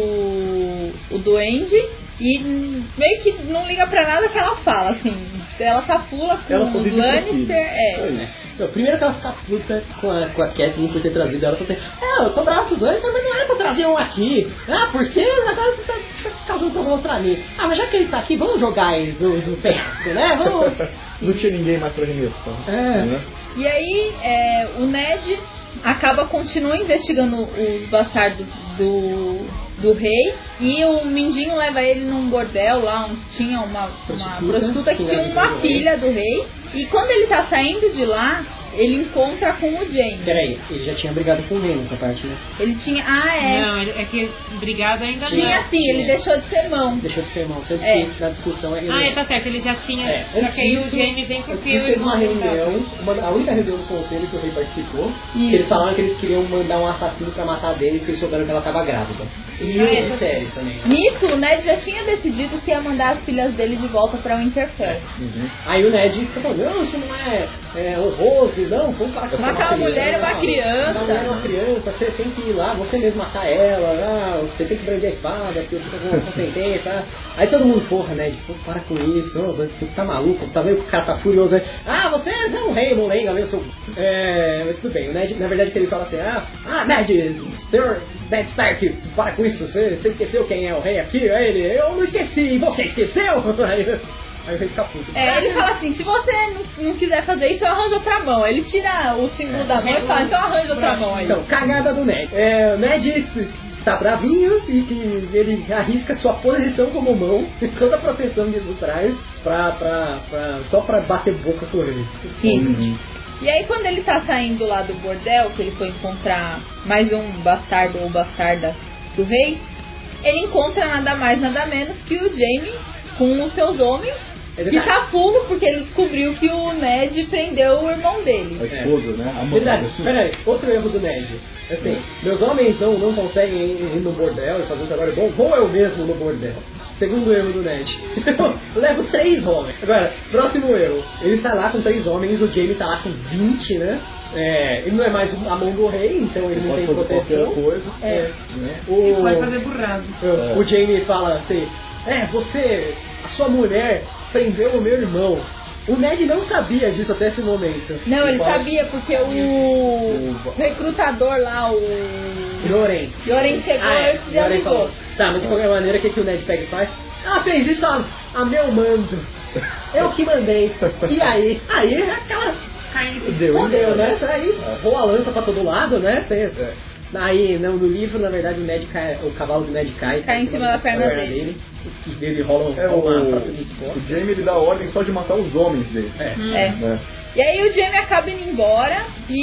o duende e meio que não liga pra nada que ela fala, assim. Ela tá pula com o Lannister. Não, primeiro que ela fica puta com a Catelyn por ter trazido ela, falou assim, eu tô bravo com os dois, mas não era pra trazer um aqui. Ah, por quê? Agora você tá causando problema pra mim. Ah, mas já que ele tá aqui, vamos jogar ele do perto, né? Vamos. Não tinha ninguém mais pra arremessar. Né? E aí, o Ned continua investigando os bastardos do rei, e o Mindinho leva ele num bordel lá onde tinha uma prostituta que tinha uma filha do rei, e quando ele tá saindo de lá, ele encontra com o Jaime. Peraí, ele já tinha brigado com o rei nessa parte, né? Ele tinha... Não, é que brigado ainda não. Tinha sim, ele deixou de ser mão. Deixou de ser mão, tanto que na discussão... tá certo, ele já tinha... Só que aí o Jaime vem porque eu... Teve uma reunião, a única reunião do conselho que o rei participou, que eles falaram que eles queriam mandar um assassino pra matar dele, porque eles souberam que ela tava grávida. E é sério também. Nisso, o Ned já tinha decidido que ia mandar as filhas dele de volta pra Winterfell. Aí o Ned falou, não, isso não é honroso, não, vamos parar com matar uma mulher e uma criança. Uma mulher e uma criança, você tem que ir lá, você mesmo matar ela, você tem que brandir a espada, porque você tá com sentença, tá? Aí todo mundo, porra, Ned, para com isso, você tá maluco, tá vendo que o cara tá furioso aí? Ah, você é um rei, molenga, eu sou... Mas tudo bem, o Ned, na verdade que ele fala assim, Ned, senhor Ned Stark, para com isso, você esqueceu quem é o rei aqui? Aí ele, eu não esqueci, você esqueceu? Aí o rei fica puto. Ele fala assim, se você não quiser fazer isso, eu arranjo outra mão. Ele tira o símbolo da mão e fala, então arranja outra mão aí. Então, cagada do Ned. O Ned tá bravinho e que ele arrisca sua posição como mão, toda a proteção que ele traz, só pra bater boca com ele. Isso. E aí quando ele tá saindo lá do bordel, que ele foi encontrar mais um bastardo ou bastarda do rei, ele encontra nada mais, nada menos que o Jaime com os seus homens, que tá fulo porque ele descobriu que o Ned prendeu o irmão dele. A esposa, né? Verdade. Peraí, outro erro do Ned. Assim, meus homens não conseguem ir no bordel e fazer um trabalho bom, vou eu mesmo no bordel. Segundo erro do Ned. Eu levo 3 homens. Agora, próximo erro. Ele tá lá com 3 homens, o Jaime tá lá com 20, né? Ele não é mais a mão do rei, então ele não tem proteção. Coisa. Ele vai fazer burrado. O Jaime fala assim, a sua mulher prendeu o meu irmão. O Ned não sabia disso até esse momento. Não, ele sabia porque o recrutador lá, o Loren chegou e se avisou. Tá, mas de qualquer maneira, o que o Ned pega e faz? Ela fez isso a meu mando. Eu que mandei. E aí aquela... Deu, né? Aí voa a lança pra todo lado, né? Aí, no livro, na verdade, o cavalo do Ned cai em cima da perna dele. E ele rola uma praça de esporte. O Jaime ele dá ordem só de matar os homens dele. E aí o Jaime acaba indo embora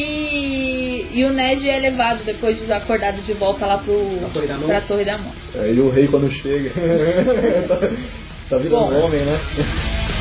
e o Ned é levado depois de acordado de volta lá pra Torre da Mão. E o rei quando chega tá virando homem, né?